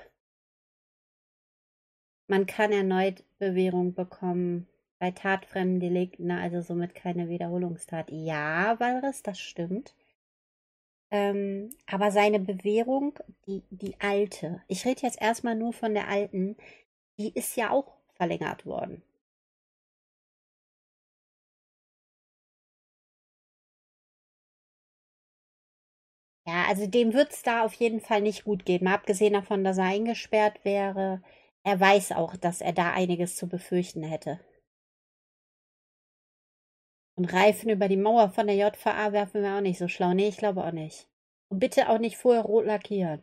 Man kann erneut Bewährung bekommen bei tatfremden Delikten, also somit keine Wiederholungstat. Ja, Walris, das stimmt. Ähm, aber seine Bewährung, die, die alte, ich rede jetzt erstmal nur von der alten, die ist ja auch verlängert worden. Ja, also dem wird es da auf jeden Fall nicht gut gehen. Mal abgesehen davon, dass er eingesperrt wäre. Er weiß auch, dass er da einiges zu befürchten hätte. Und Reifen über die Mauer von der J V A werfen wir auch nicht so schlau. Nee, ich glaube auch nicht. Und bitte auch nicht vorher rot lackieren.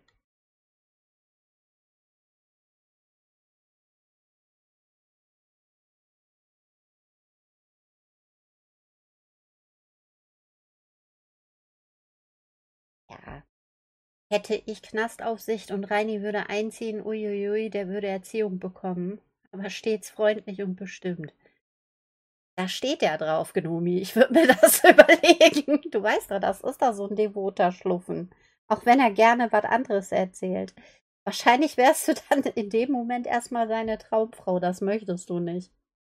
Ja. Hätte ich Knastaufsicht und Reini würde einziehen, uiuiui, der würde Erziehung bekommen. Aber stets freundlich und bestimmt. Da steht ja drauf, Gnomi. Ich würde mir das überlegen. Du weißt doch, das ist da so ein devoter Schluffen. Auch wenn er gerne was anderes erzählt. Wahrscheinlich wärst du dann in dem Moment erstmal seine Traumfrau. Das möchtest du nicht.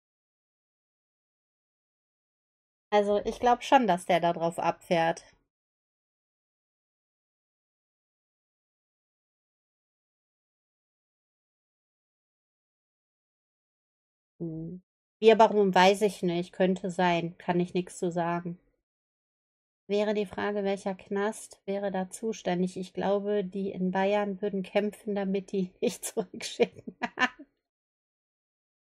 Also ich glaube schon, dass der da drauf abfährt. Hm. Wie aber warum, weiß ich nicht. Könnte sein. Kann ich nichts zu sagen. Wäre die Frage, welcher Knast wäre da zuständig? Ich glaube, die in Bayern würden kämpfen, damit die nicht zurückschicken.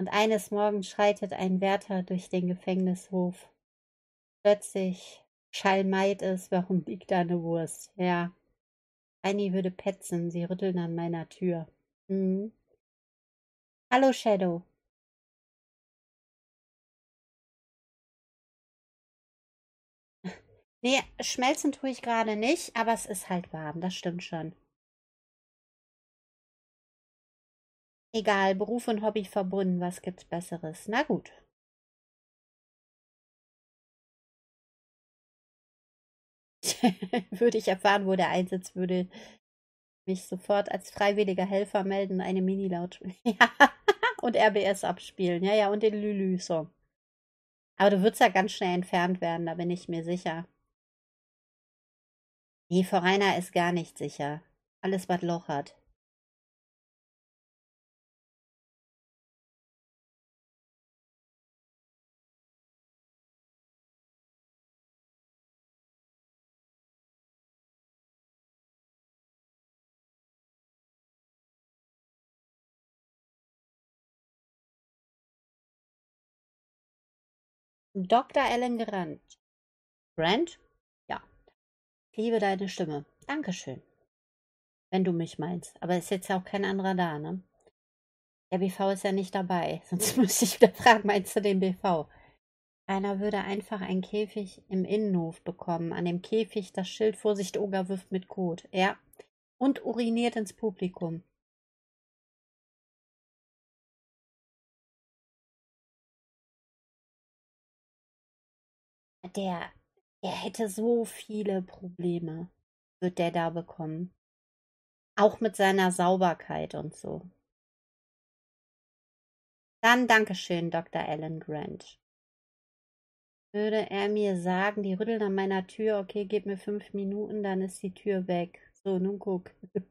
Und eines Morgens schreitet ein Wärter durch den Gefängnishof. Plötzlich schalmeit es, warum liegt da eine Wurst? Ja, Heini würde petzen, sie rütteln an meiner Tür. Mhm. Hallo Shadow. Nee, schmelzen tue ich gerade nicht, aber es ist halt warm, das stimmt schon. Egal, Beruf und Hobby verbunden, was gibt's Besseres? Na gut. Würde ich erfahren, wo der einsitzt, würde mich sofort als freiwilliger Helfer melden, eine Mini-Laut ja, und R B S abspielen. Ja, ja, und den Lülü-Song. Aber du würdest ja ganz schnell entfernt werden, da bin ich mir sicher. Nee, vor Rainer ist gar nicht sicher. Alles, was Loch hat. Doktor Ellen Grant. Grant? Ja. Ich liebe deine Stimme. Dankeschön. Wenn du mich meinst. Aber ist jetzt ja auch kein anderer da, ne? Der B V ist ja nicht dabei. Sonst müsste ich wieder fragen, meinst du den B V? Einer würde einfach einen Käfig im Innenhof bekommen. An dem Käfig das Schild Vorsicht, Oger wirft mit Kot. Ja. Und uriniert ins Publikum. Der, der hätte so viele Probleme, wird der da bekommen. Auch mit seiner Sauberkeit und so. Dann Dankeschön, Doktor Alan Grant. Würde er mir sagen, die rütteln an meiner Tür, okay, gib mir fünf Minuten, dann ist die Tür weg. So, nun guck.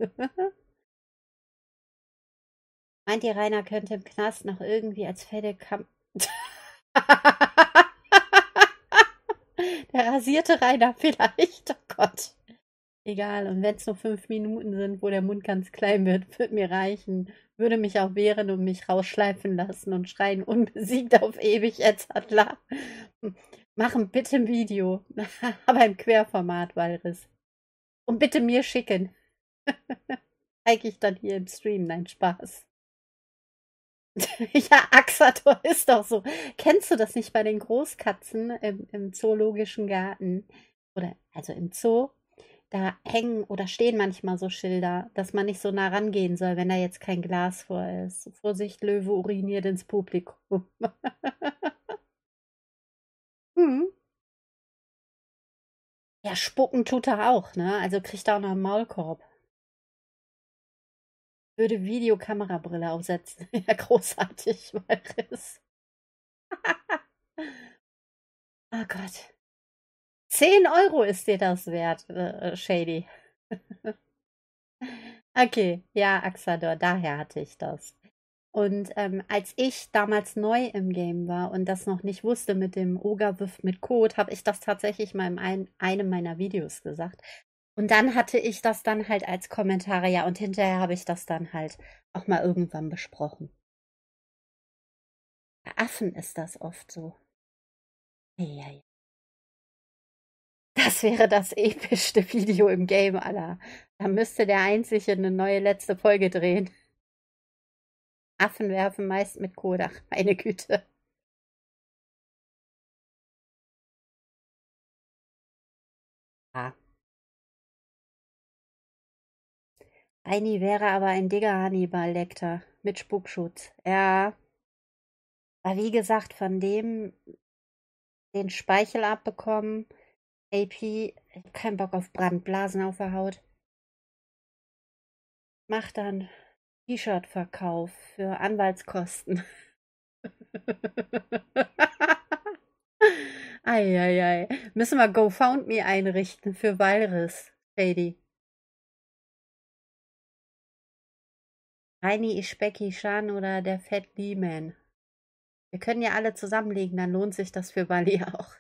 Meint ihr, Rainer könnte im Knast noch irgendwie als fette Kam Der rasierte Rainer vielleicht. Oh Gott. Egal, und wenn es nur fünf Minuten sind, wo der Mund ganz klein wird, wird mir reichen. Würde mich auch wehren und mich rausschleifen lassen und schreien, unbesiegt auf ewig, Edzardler. Machen bitte ein Video, aber im Querformat, Walris. Und bitte mir schicken. Zeige ich dann hier im Stream, nein, Spaß. Ja, Axator ist doch so. Kennst du das nicht bei den Großkatzen im, im Zoologischen Garten? Oder also im Zoo? Da hängen oder stehen manchmal so Schilder, dass man nicht so nah rangehen soll, wenn da jetzt kein Glas vor ist. Vorsicht, Löwe uriniert ins Publikum. Hm. Ja, spucken tut er auch, ne? Also kriegt er auch noch einen Maulkorb. Würde Videokamerabrille aufsetzen. Ja, großartig, Maris. Oh Gott. Zehn Euro ist dir das wert, äh, Shady. Okay, ja, Axador, daher hatte ich das. Und ähm, als ich damals neu im Game war und das noch nicht wusste mit dem Ogerwürf mit Code, habe ich das tatsächlich mal in ein, einem meiner Videos gesagt. Und dann hatte ich das dann halt als Kommentare, ja, und hinterher habe ich das dann halt auch mal irgendwann besprochen. Bei Affen ist das oft so. Ja, ja. Das wäre das epischste Video im Game, aller. Da müsste der Einzige eine neue letzte Folge drehen. Affen werfen meist mit Code. Ach, meine Güte. Ja. Heini wäre aber ein dicker Hannibal Lecter mit Spuckschutz. Ja, aber wie gesagt, von dem den Speichel abbekommen, A P, ich hab keinen Bock auf Brandblasen auf der Haut. Mach dann T-Shirt-Verkauf für Anwaltskosten. Eieiei. Müssen wir GoFundMe einrichten für Walris, Shady. Heini ist Becky Shan oder der Fat Lee-Man. Wir können ja alle zusammenlegen, dann lohnt sich das für Bali auch.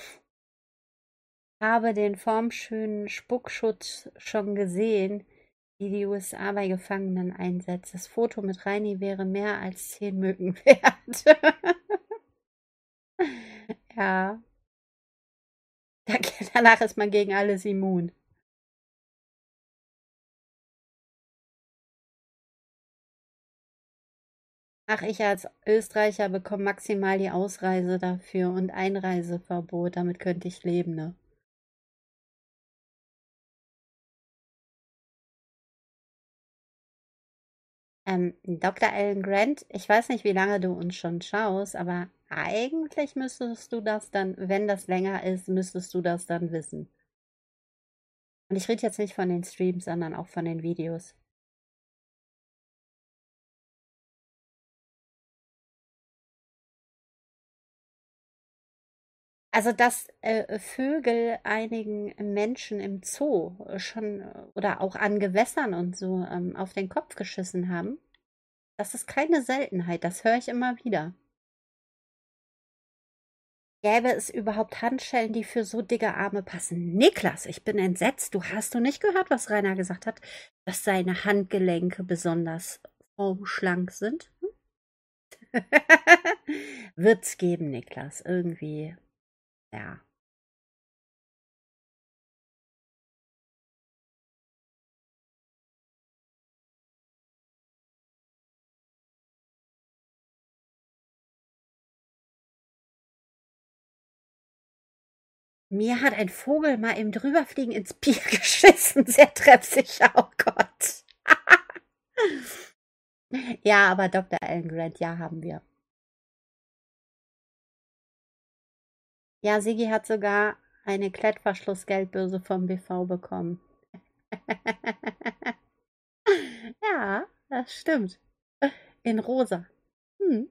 Habe den formschönen Spuckschutz schon gesehen. die die U S A bei Gefangenen einsetzt. Das Foto mit Reini wäre mehr als zehn Mücken wert. Ja, danach ist man gegen alles immun. Ach, ich als Österreicher bekomme maximal die Ausreise dafür und Einreiseverbot. Damit könnte ich leben, ne? Ähm, Doktor Alan Grant, ich weiß nicht, wie lange du uns schon schaust, aber eigentlich müsstest du das dann, wenn das länger ist, müsstest du das dann wissen. Und ich rede jetzt nicht von den Streams, sondern auch von den Videos. Also, dass äh, Vögel einigen Menschen im Zoo schon äh, oder auch an Gewässern und so ähm, auf den Kopf geschissen haben, das ist keine Seltenheit. Das höre ich immer wieder. Gäbe es überhaupt Handschellen, die für so dicke Arme passen? Niklas, ich bin entsetzt. Du hast du nicht gehört, was Rainer gesagt hat, dass seine Handgelenke besonders formschlank sind? Wird's geben, Niklas. Irgendwie, ja. Mir hat ein Vogel mal im Drüberfliegen ins Bier geschissen. Sehr treffsicher, oh Gott. Ja, aber Doktor Alan Grant, ja, haben wir. Ja, Sigi hat sogar eine Klettverschlussgeldbörse vom B V bekommen. Ja, das stimmt. In rosa. Hm.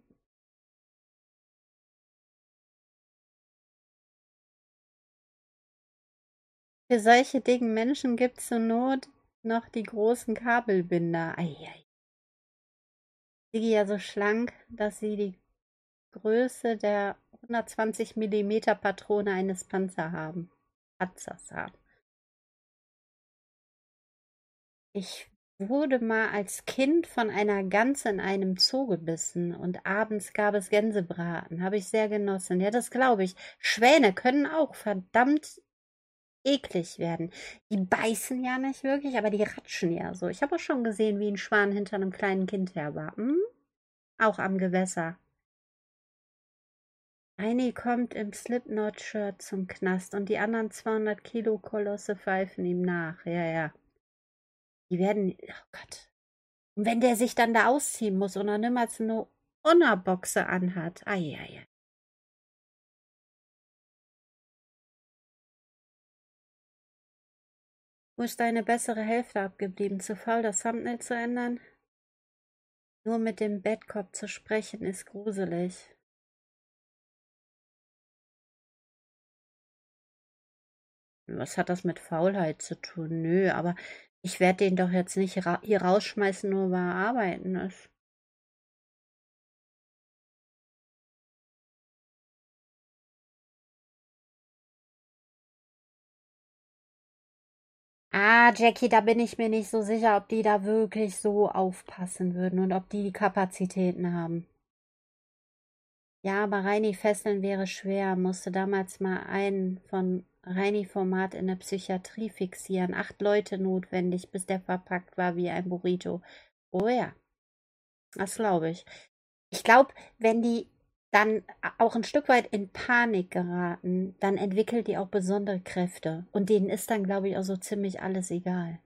Für solche dicken Menschen gibt's zur Not noch die großen Kabelbinder. Eieiei. Sigi ja so schlank, dass sie die Größe der hundertzwanzig Millimeter Patrone eines Panzer haben. Panzers haben. Ich wurde mal als Kind von einer Gans in einem Zoo gebissen und abends gab es Gänsebraten. Habe ich sehr genossen. Ja, das glaube ich. Schwäne können auch verdammt eklig werden. Die beißen ja nicht wirklich, aber die ratschen ja so. Ich habe auch schon gesehen, wie ein Schwan hinter einem kleinen Kind her war. Hm? Auch am Gewässer. Heini kommt im Slipknot-Shirt zum Knast und die anderen zweihundert Kilo Kolosse pfeifen ihm nach. Ja, ja. Die werden, oh Gott. Und wenn der sich dann da ausziehen muss und dann niemals eine Unterboxe anhat. Eieiei. Wo ist deine bessere Hälfte abgeblieben? Zu faul, das Thumbnail zu ändern? Nur mit dem Bettkopf zu sprechen ist gruselig. Was hat das mit Faulheit zu tun? Nö, aber ich werde den doch jetzt nicht ra hier rausschmeißen, nur weil er arbeiten ist. Ah, Jackie, da bin ich mir nicht so sicher, ob die da wirklich so aufpassen würden und ob die die Kapazitäten haben. Ja, aber Reini fesseln wäre schwer. Musste damals mal einen von Reini-Format in der Psychiatrie fixieren. Acht Leute notwendig, bis der verpackt war wie ein Burrito. Oh ja, das glaube ich. Ich glaube, wenn die dann auch ein Stück weit in Panik geraten, dann entwickelt die auch besondere Kräfte. Und denen ist dann, glaube ich, auch so ziemlich alles egal.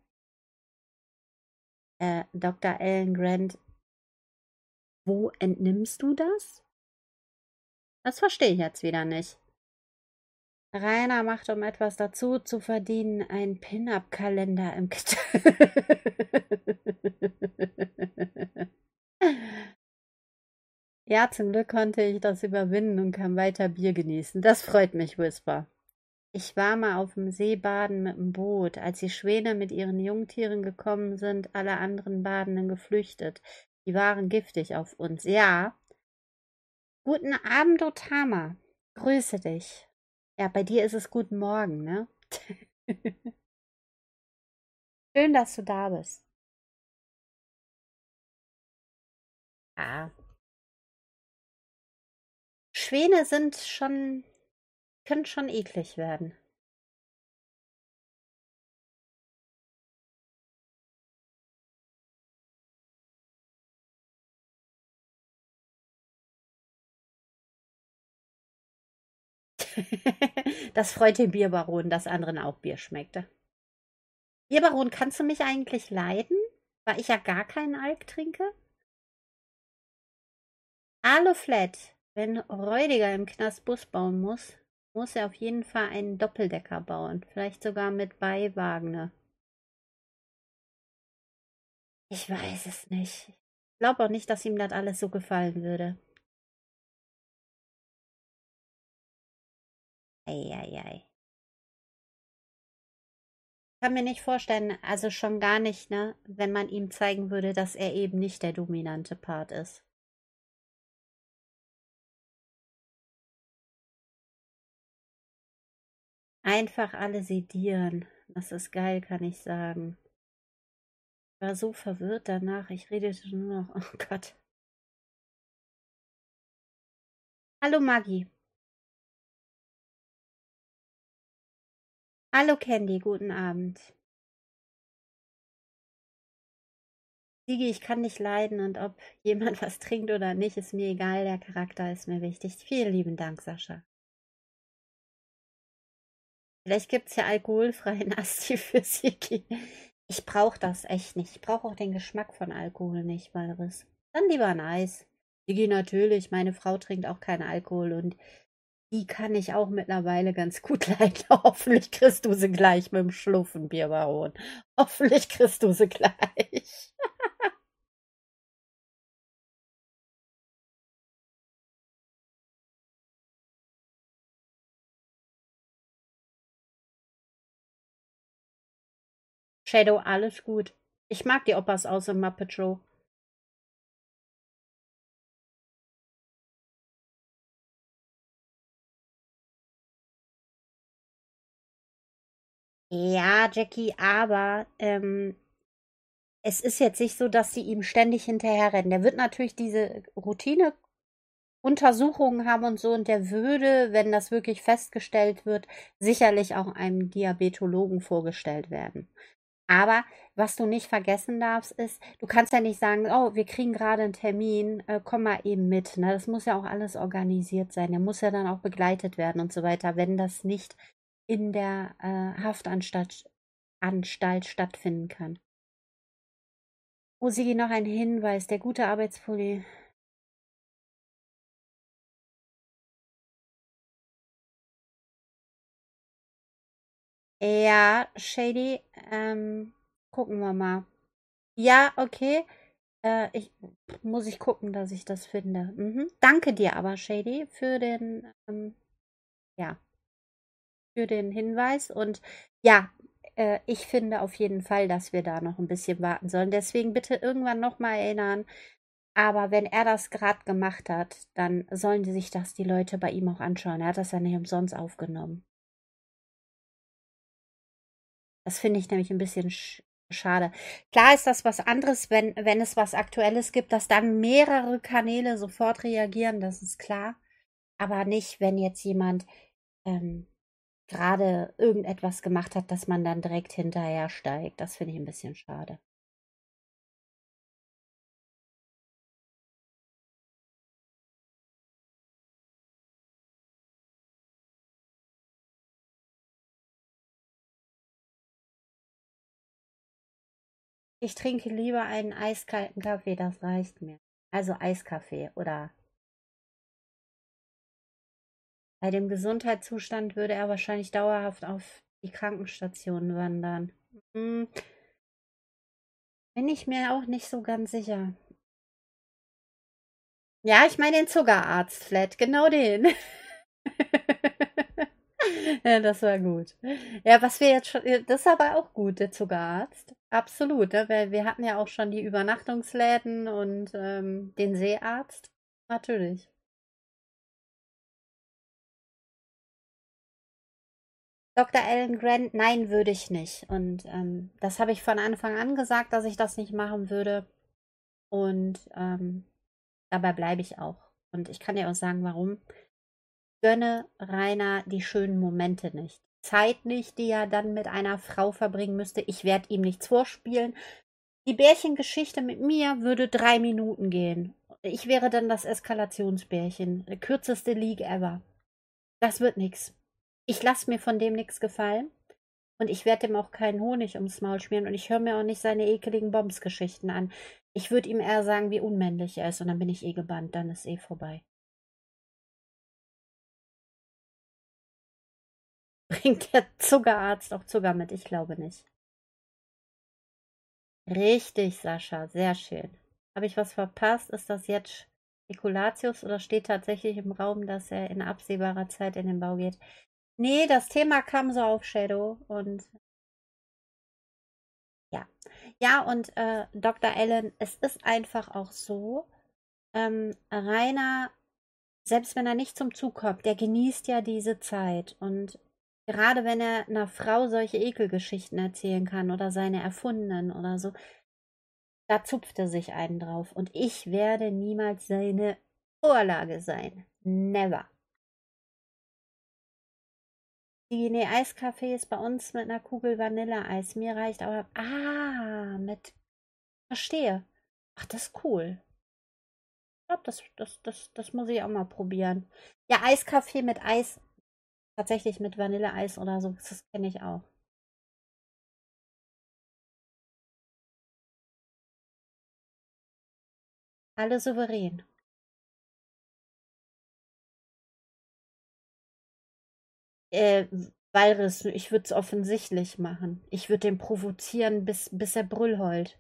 Äh, Doktor Alan Grant, wo entnimmst du das? Das verstehe ich jetzt wieder nicht. Rainer macht, um etwas dazu zu verdienen, einen Pin-Up-Kalender im K Ja, zum Glück konnte ich das überwinden und kann weiter Bier genießen. Das freut mich, Whisper. Ich war mal auf dem See baden mit dem Boot, als die Schwäne mit ihren Jungtieren gekommen sind, alle anderen Badenden geflüchtet. Die waren giftig auf uns. Ja. Guten Abend, Otama. Grüße dich. Ja, bei dir ist es guten Morgen, ne? Schön, dass du da bist. Ja. Schwäne sind schon, können schon eklig werden. Das freut den Bierbaron, dass anderen auch Bier schmeckte. Bierbaron, kannst du mich eigentlich leiden? Weil ich ja gar keinen Alk trinke? Aluflat. Wenn Räudiger im Knast Bus bauen muss, muss er auf jeden Fall einen Doppeldecker bauen. Vielleicht sogar mit Beiwagen. Ne? Ich weiß es nicht. Ich glaube auch nicht, dass ihm das alles so gefallen würde. Eieiei. Ich kann mir nicht vorstellen, also schon gar nicht, ne, wenn man ihm zeigen würde, dass er eben nicht der dominante Part ist. Einfach alle sedieren. Das ist geil, kann ich sagen. Ich war so verwirrt danach. Ich redete nur noch. Oh Gott. Hallo Maggie. Hallo Candy, guten Abend. Sigi, ich kann dich leiden und ob jemand was trinkt oder nicht, ist mir egal. Der Charakter ist mir wichtig. Vielen lieben Dank, Sascha. Vielleicht gibt es ja alkoholfreien Asti für Sigi. Ich brauche das echt nicht. Ich brauche auch den Geschmack von Alkohol nicht, Walris. Dann lieber ein Eis. Sigi, natürlich. Meine Frau trinkt auch keinen Alkohol und die kann ich auch mittlerweile ganz gut leiden. Hoffentlich kriegst du sie gleich mit dem Schluffen, Bierbaron. Hoffentlich kriegst du sie gleich. Shadow, alles gut. Ich mag die Oppas aus dem Muppet Show. Ja, Jackie, aber ähm, es ist jetzt nicht so, dass sie ihm ständig hinterherrennen. Der wird natürlich diese Routine-Untersuchungen haben und so und der würde, wenn das wirklich festgestellt wird, sicherlich auch einem Diabetologen vorgestellt werden. Aber was du nicht vergessen darfst, ist, du kannst ja nicht sagen, oh, wir kriegen gerade einen Termin, äh, komm mal eben mit. Ne? Das muss ja auch alles organisiert sein. Der muss ja dann auch begleitet werden und so weiter, wenn das nicht in der äh, Haftanstalt Anstalt stattfinden kann. Oh, Sigi, noch ein Hinweis, der gute Arbeitspulli. Ja, Shady, ähm, gucken wir mal. Ja, okay. Äh, ich muss ich gucken, dass ich das finde. Mhm. Danke dir aber, Shady, für den, ähm, ja, für den Hinweis. Und ja, äh, ich finde auf jeden Fall, dass wir da noch ein bisschen warten sollen. Deswegen bitte irgendwann nochmal erinnern. Aber wenn er das gerade gemacht hat, dann sollen die sich das die Leute bei ihm auch anschauen. Er hat das ja nicht umsonst aufgenommen. Das finde ich nämlich ein bisschen sch schade. Klar ist das was anderes, wenn wenn es was Aktuelles gibt, dass dann mehrere Kanäle sofort reagieren, das ist klar. Aber nicht, wenn jetzt jemand, ähm, grade irgendetwas gemacht hat, dass man dann direkt hinterhersteigt. Das finde ich ein bisschen schade. Ich trinke lieber einen eiskalten Kaffee, das reicht mir. Also Eiskaffee oder bei dem Gesundheitszustand würde er wahrscheinlich dauerhaft auf die Krankenstation wandern. Hm, bin ich mir auch nicht so ganz sicher. Ja, ich meine den Zuckerarzt, Flat, genau den. Ja, das war gut. Ja, was wir jetzt schon, ja, das ist aber auch gut, der Zuckerarzt. Absolut, ne? Weil wir hatten ja auch schon die Übernachtungsläden und ähm, den Seearzt. Natürlich. Doktor Alan Grant, nein, würde ich nicht. Und ähm, das habe ich von Anfang an gesagt, dass ich das nicht machen würde. Und ähm, Dabei bleibe ich auch. Und ich kann dir auch sagen, warum. Gönne Rainer die schönen Momente nicht. Zeit nicht, die er dann mit einer Frau verbringen müsste. Ich werde ihm nichts vorspielen. Die Bärchengeschichte mit mir würde drei Minuten gehen. Ich wäre dann das Eskalationsbärchen. Kürzeste League ever. Das wird nix. Ich lasse mir von dem nichts gefallen. Und ich werde dem auch keinen Honig ums Maul schmieren. Und ich höre mir auch nicht seine ekeligen Bombsgeschichten an. Ich würde ihm eher sagen, wie unmännlich er ist. Und dann bin ich eh gebannt. Dann ist eh vorbei. Bringt der Zuckerarzt auch Zucker mit? Ich glaube nicht. Richtig, Sascha. Sehr schön. Habe ich was verpasst? Ist das jetzt Spekulatius oder steht tatsächlich im Raum, dass er in absehbarer Zeit in den Bau geht? Nee, das Thema kam so auf Shadow und ja. Ja, und äh, Doktor Allen, es ist einfach auch so, ähm, Rainer, selbst wenn er nicht zum Zug kommt, der genießt ja diese Zeit. Und gerade wenn er einer Frau solche Ekelgeschichten erzählen kann oder seine erfundenen oder so, da zupft er sich einen drauf. Und ich werde niemals seine Vorlage sein. Never. Die nee, Eiskaffee ist bei uns mit einer Kugel Vanilleeis. Mir reicht aber. Ah, mit. Verstehe. Ach, das ist cool. Ich glaube, das, das, das, das muss ich auch mal probieren. Ja, Eiskaffee mit Eis. Tatsächlich mit Vanilleeis oder so. Das kenne ich auch. Alle souverän. Äh, Walriss, ich würde es offensichtlich machen. Ich würde den provozieren, bis, bis er Brüll heult.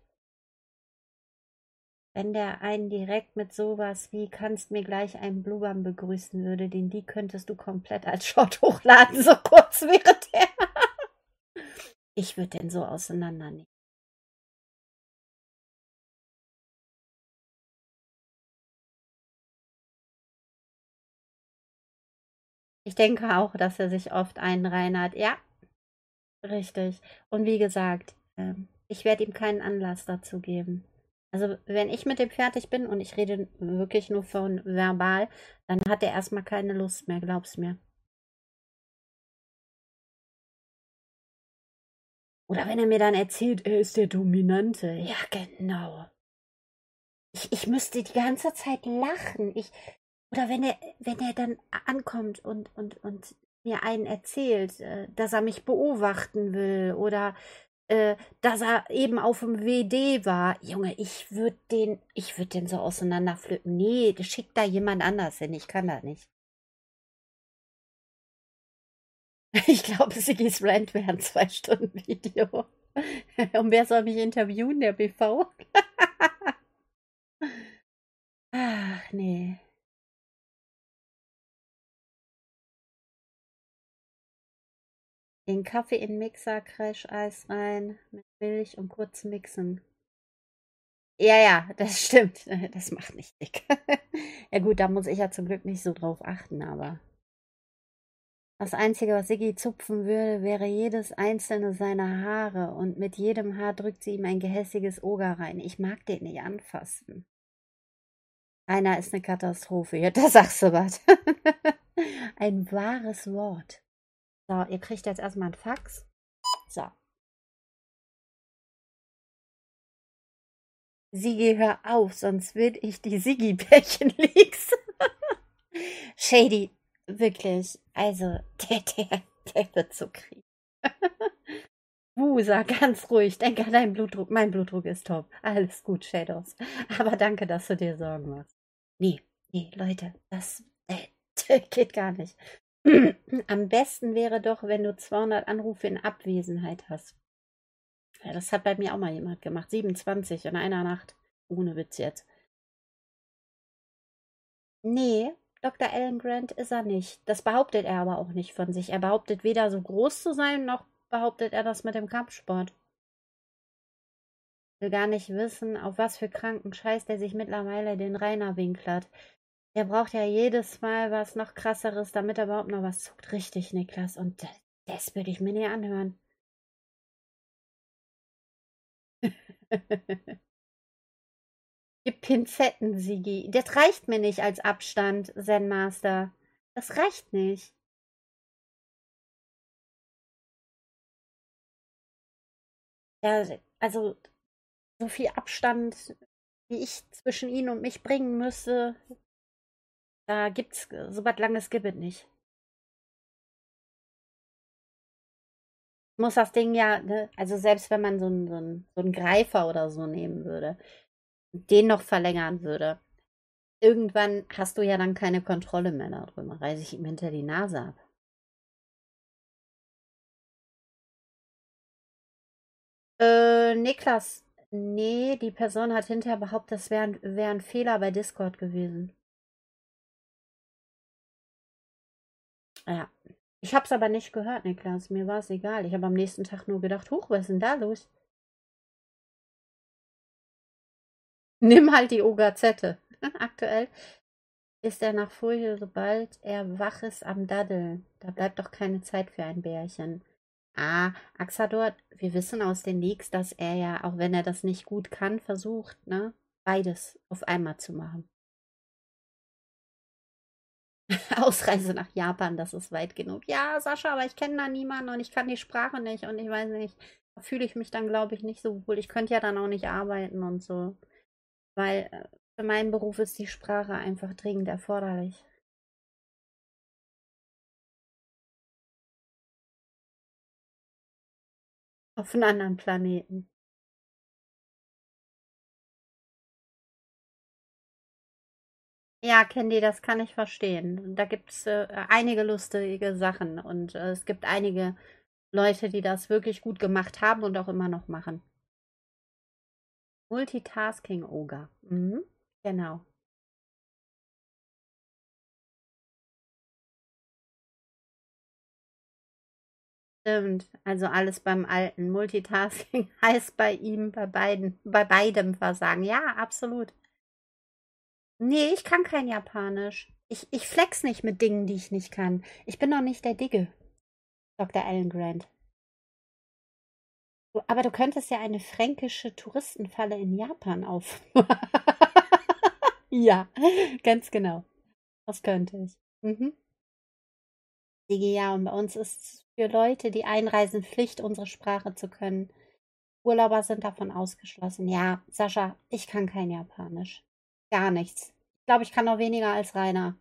Wenn der einen direkt mit sowas wie kannst mir gleich einen Blubbern begrüßen würde, den die könntest du komplett als Short hochladen, so kurz wäre der. Ich würde den so auseinandernehmen. Ich denke auch, dass er sich oft einreinert. Ja, richtig. Und wie gesagt, ähm, ich werde ihm keinen Anlass dazu geben. Also, wenn ich mit dem fertig bin und ich rede wirklich nur von verbal, dann hat er erstmal keine Lust mehr, glaub's mir. Oder wenn er mir dann erzählt, er ist der Dominante. Ja, genau. Ich, ich müsste die ganze Zeit lachen. Ich, oder wenn er, wenn er dann ankommt und, und, und mir einen erzählt, äh, dass er mich beobachten will oder äh, dass er eben auf dem W D war. Junge, ich würde den, ich würde den so auseinanderpflücken. Nee, schickt da jemand anders hin. Ich kann das nicht. Ich glaube, Sigis Rant wäre ein zwei Stunden Video. Und wer soll mich interviewen? Der B V? Ach, nee. Den Kaffee in Mixer, Crasheis rein, mit Milch und kurz mixen. Ja, ja, das stimmt. Das macht nicht dick. Ja gut, da muss ich ja zum Glück nicht so drauf achten, aber das Einzige, was Siggi zupfen würde, wäre jedes einzelne seiner Haare und mit jedem Haar drückt sie ihm ein gehässiges Oger rein. Ich mag den nicht anfassen. Einer ist eine Katastrophe. Ja, da sagst du was. Ein wahres Wort. So, ihr kriegt jetzt erstmal ein Fax. So. Sigi, hör auf, sonst will ich die Sigi-Bärchen-Leaks. Shady, wirklich. Also, der, der, der wird so kriegen. Wusa, ganz ruhig. Denk an deinen Blutdruck. Mein Blutdruck ist top. Alles gut, Shadows. Aber danke, dass du dir Sorgen machst. Nee, nee, Leute, das äh, geht gar nicht. Am besten wäre doch, wenn du zweihundert Anrufe in Abwesenheit hast. Ja, das hat bei mir auch mal jemand gemacht. siebenundzwanzig in einer Nacht. Ohne Witz jetzt. Nee, Doktor Alan Grant ist er nicht. Das behauptet er aber auch nicht von sich. Er behauptet weder so groß zu sein, noch behauptet er das mit dem Kampfsport. Will gar nicht wissen, auf was für kranken Scheiß der sich mittlerweile den Rainer winklert. Der braucht ja jedes Mal was noch krasseres, damit er überhaupt noch was zuckt. Richtig, Niklas. Und das, das würde ich mir nie anhören. Gib Pinzetten, Sigi. Das reicht mir nicht als Abstand, Zen Master. Das reicht nicht. Ja, also so viel Abstand, wie ich zwischen ihn und mich bringen müsste, da gibt's so was Langes gibt es nicht. Muss das Ding ja, ne, also selbst wenn man so einen so 'n so 'n Greifer oder so nehmen würde, den noch verlängern würde, irgendwann hast du ja dann keine Kontrolle mehr darüber. Reiße ich ihm hinter die Nase ab. Äh, Niklas, nee, die Person hat hinterher behauptet, das wäre ein, wär ein Fehler bei Discord gewesen. Ja. Ich hab's aber nicht gehört, Niklas. Mir war es egal. Ich habe am nächsten Tag nur gedacht, huch, was ist denn da los? Nimm halt die Ogazette. Aktuell ist er nach Furche, sobald er wach ist, am Daddeln. Da bleibt doch keine Zeit für ein Bärchen. Ah, Axador, wir wissen aus den Leaks, dass er ja, auch wenn er das nicht gut kann, versucht, ne, beides auf einmal zu machen. Ausreise nach Japan, das ist weit genug. Ja, Sascha, aber ich kenne da niemanden und ich kann die Sprache nicht und ich weiß nicht, da fühle ich mich dann, glaube ich, nicht so wohl. Ich könnte ja dann auch nicht arbeiten und so, weil äh, für meinen Beruf ist die Sprache einfach dringend erforderlich. Auf einem anderen Planeten. Ja, Candy, das kann ich verstehen. Da gibt es äh, einige lustige Sachen und äh, es gibt einige Leute, die das wirklich gut gemacht haben und auch immer noch machen. Multitasking-Oger. Mhm, genau. Stimmt, also alles beim Alten. Multitasking heißt bei ihm, bei beiden, bei beidem Versagen. Ja, absolut. Nee, ich kann kein Japanisch. Ich, ich flex nicht mit Dingen, die ich nicht kann. Ich bin doch nicht der Digge, Doktor Alan Grant. Du- Aber du könntest ja eine fränkische Touristenfalle in Japan auf. Ja, ganz genau. Das könnte ich. Mhm. Digi, ja, und bei uns ist für Leute, die einreisen, Pflicht, unsere Sprache zu können. Urlauber sind davon ausgeschlossen. Ja, Sascha, ich kann kein Japanisch. Gar nichts. Ich glaube, ich kann noch weniger als Rainer.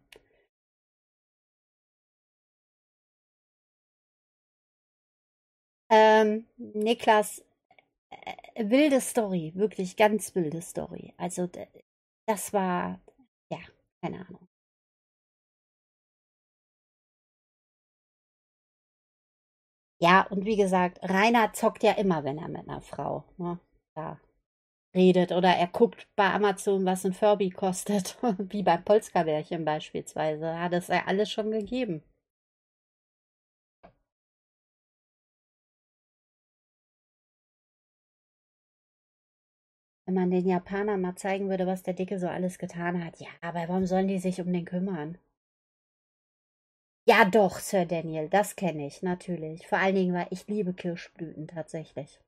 Ähm, Niklas, äh, wilde Story, wirklich ganz wilde Story. Also, d- das war, ja, keine Ahnung. Ja, und wie gesagt, Rainer zockt ja immer, wenn er mit einer Frau, ne, da redet. Oder er guckt bei Amazon, was ein Furby kostet. Wie beim Polska-Bärchen beispielsweise. Hat es ja alles schon gegeben. Wenn man den Japanern mal zeigen würde, was der Dicke so alles getan hat. Ja, aber warum sollen die sich um den kümmern? Ja, doch, Sir Daniel, das kenne ich, natürlich. Vor allen Dingen, weil ich liebe Kirschblüten tatsächlich.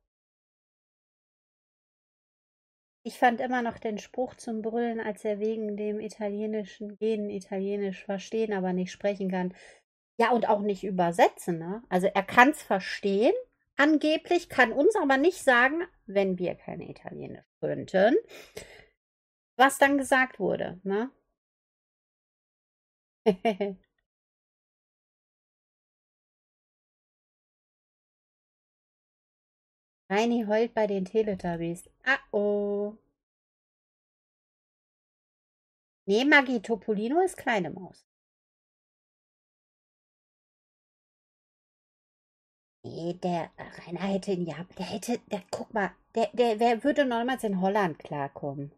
Ich fand immer noch den Spruch zum Brüllen, als er wegen dem italienischen Genen Italienisch verstehen, aber nicht sprechen kann. Ja, und auch nicht übersetzen, ne? Also er kann es verstehen, angeblich, kann uns aber nicht sagen, wenn wir kein Italienisch könnten, was dann gesagt wurde, ne? Reini heult bei den Teletubbies. Ah oh. Nee, Maggi Topolino ist kleine Maus. Nee, der Rainer hätte in Japan, der hätte, der, guck mal, der, der, wer würde nochmals in Holland klarkommen?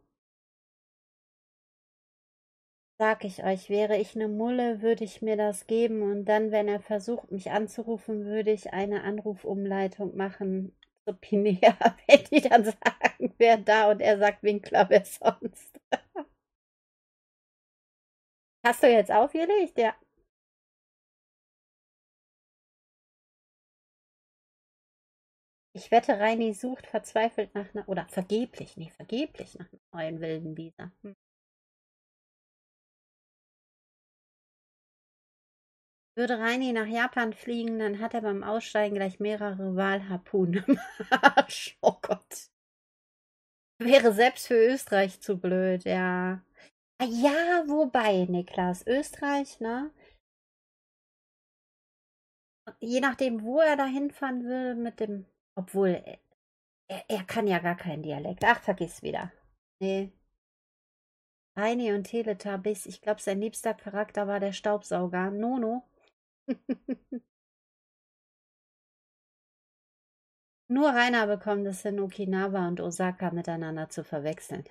Sag ich euch, wäre ich eine Mulle, würde ich mir das geben und dann, wenn er versucht, mich anzurufen, würde ich eine Anrufumleitung machen zu Pinea, wenn die dann sagen, wer da und er sagt Winkler, wer sonst. Hast du jetzt aufgelegt? Ja. Ich wette, Reini sucht verzweifelt nach einer, oder vergeblich, nee, vergeblich nach einer neuen wilden Wiese. Hm. Würde Reini nach Japan fliegen, dann hat er beim Aussteigen gleich mehrere Walharpunen im Arsch. Oh Gott. Wäre selbst für Österreich zu blöd, ja. Ah, ja, wobei, Niklas, Österreich, ne? Je nachdem, wo er da hinfahren will mit dem, obwohl, er, er kann ja gar keinen Dialekt. Ach, vergiss wieder. Nee. Heini und Teletubbies, ich glaube, sein liebster Charakter war der Staubsauger. Nono. Nur Rainer bekommt es hin, Okinawa und Osaka miteinander zu verwechseln.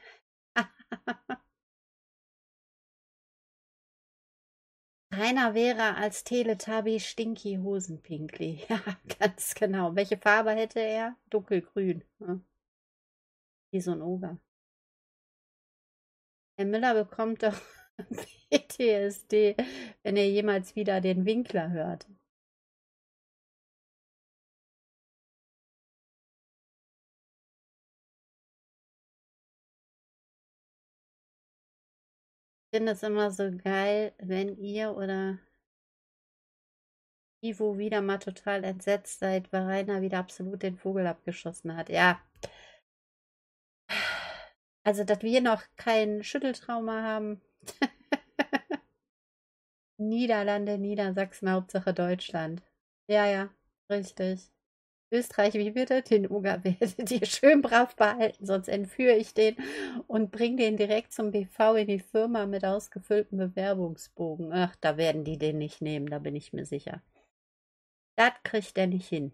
Rainer wäre als Teletubby Stinky Hosenpinkli. Ja, ganz genau. Welche Farbe hätte er? Dunkelgrün. Ne? Wie so ein Oger. Herr Miller bekommt doch P T S D, wenn er jemals wieder den Winkler hört. Ich finde es immer so geil, wenn ihr oder Ivo wieder mal total entsetzt seid, weil Rainer wieder absolut den Vogel abgeschossen hat. Ja. Also, dass wir noch kein Schütteltrauma haben. Niederlande, Niedersachsen, Hauptsache Deutschland. Ja, ja, richtig. Österreich, wie bitte? Den Uga werdet ihr schön brav behalten, sonst entführe ich den und bringe den direkt zum B V in die Firma mit ausgefülltem Bewerbungsbogen. Ach, da werden die den nicht nehmen, da bin ich mir sicher. Das kriegt er nicht hin.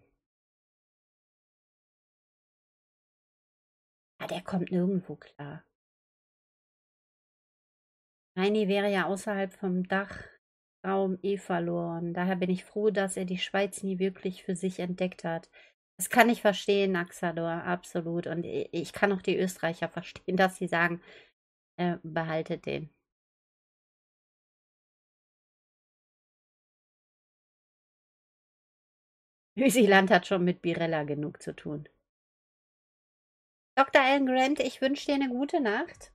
Ah, der kommt nirgendwo klar. Reini wäre ja außerhalb vom Dachraum eh verloren. Daher bin ich froh, dass er die Schweiz nie wirklich für sich entdeckt hat. Das kann ich verstehen, Axador, absolut. Und ich kann auch die Österreicher verstehen, dass sie sagen, äh, behaltet den. Neuseeland hat schon mit Birella genug zu tun. Doktor Alan Grant, ich wünsche dir eine gute Nacht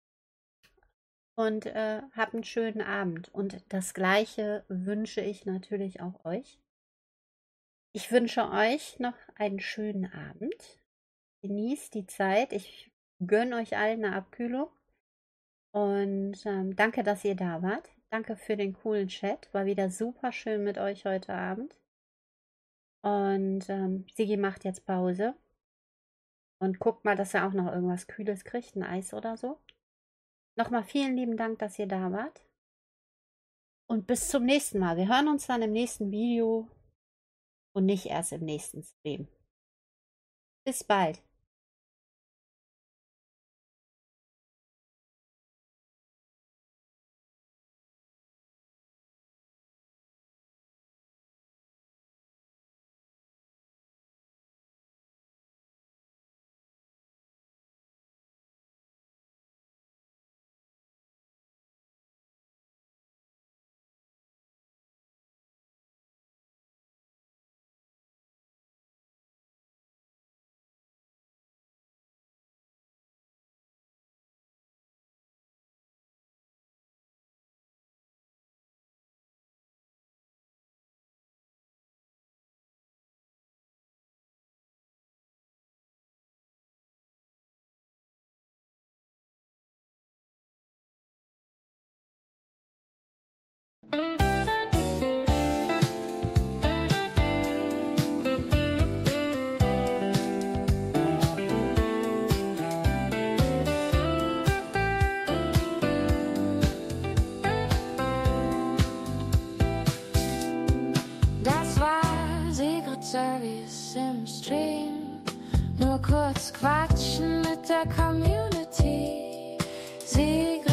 und äh, hab einen schönen Abend. Und das Gleiche wünsche ich natürlich auch euch. Ich wünsche euch noch einen schönen Abend. Genießt die Zeit. Ich gönne euch allen eine Abkühlung. Und ähm, danke, dass ihr da wart. Danke für den coolen Chat. War wieder super schön mit euch heute Abend. Und ähm, Sigi macht jetzt Pause. Und guckt mal, dass er auch noch irgendwas Kühles kriegt, ein Eis oder so. Nochmal vielen lieben Dank, dass ihr da wart. Und bis zum nächsten Mal. Wir hören uns dann im nächsten Video und nicht erst im nächsten Stream. Bis bald. Das war Secret Service im Stream. Nur kurz quatschen mit der Community. Secret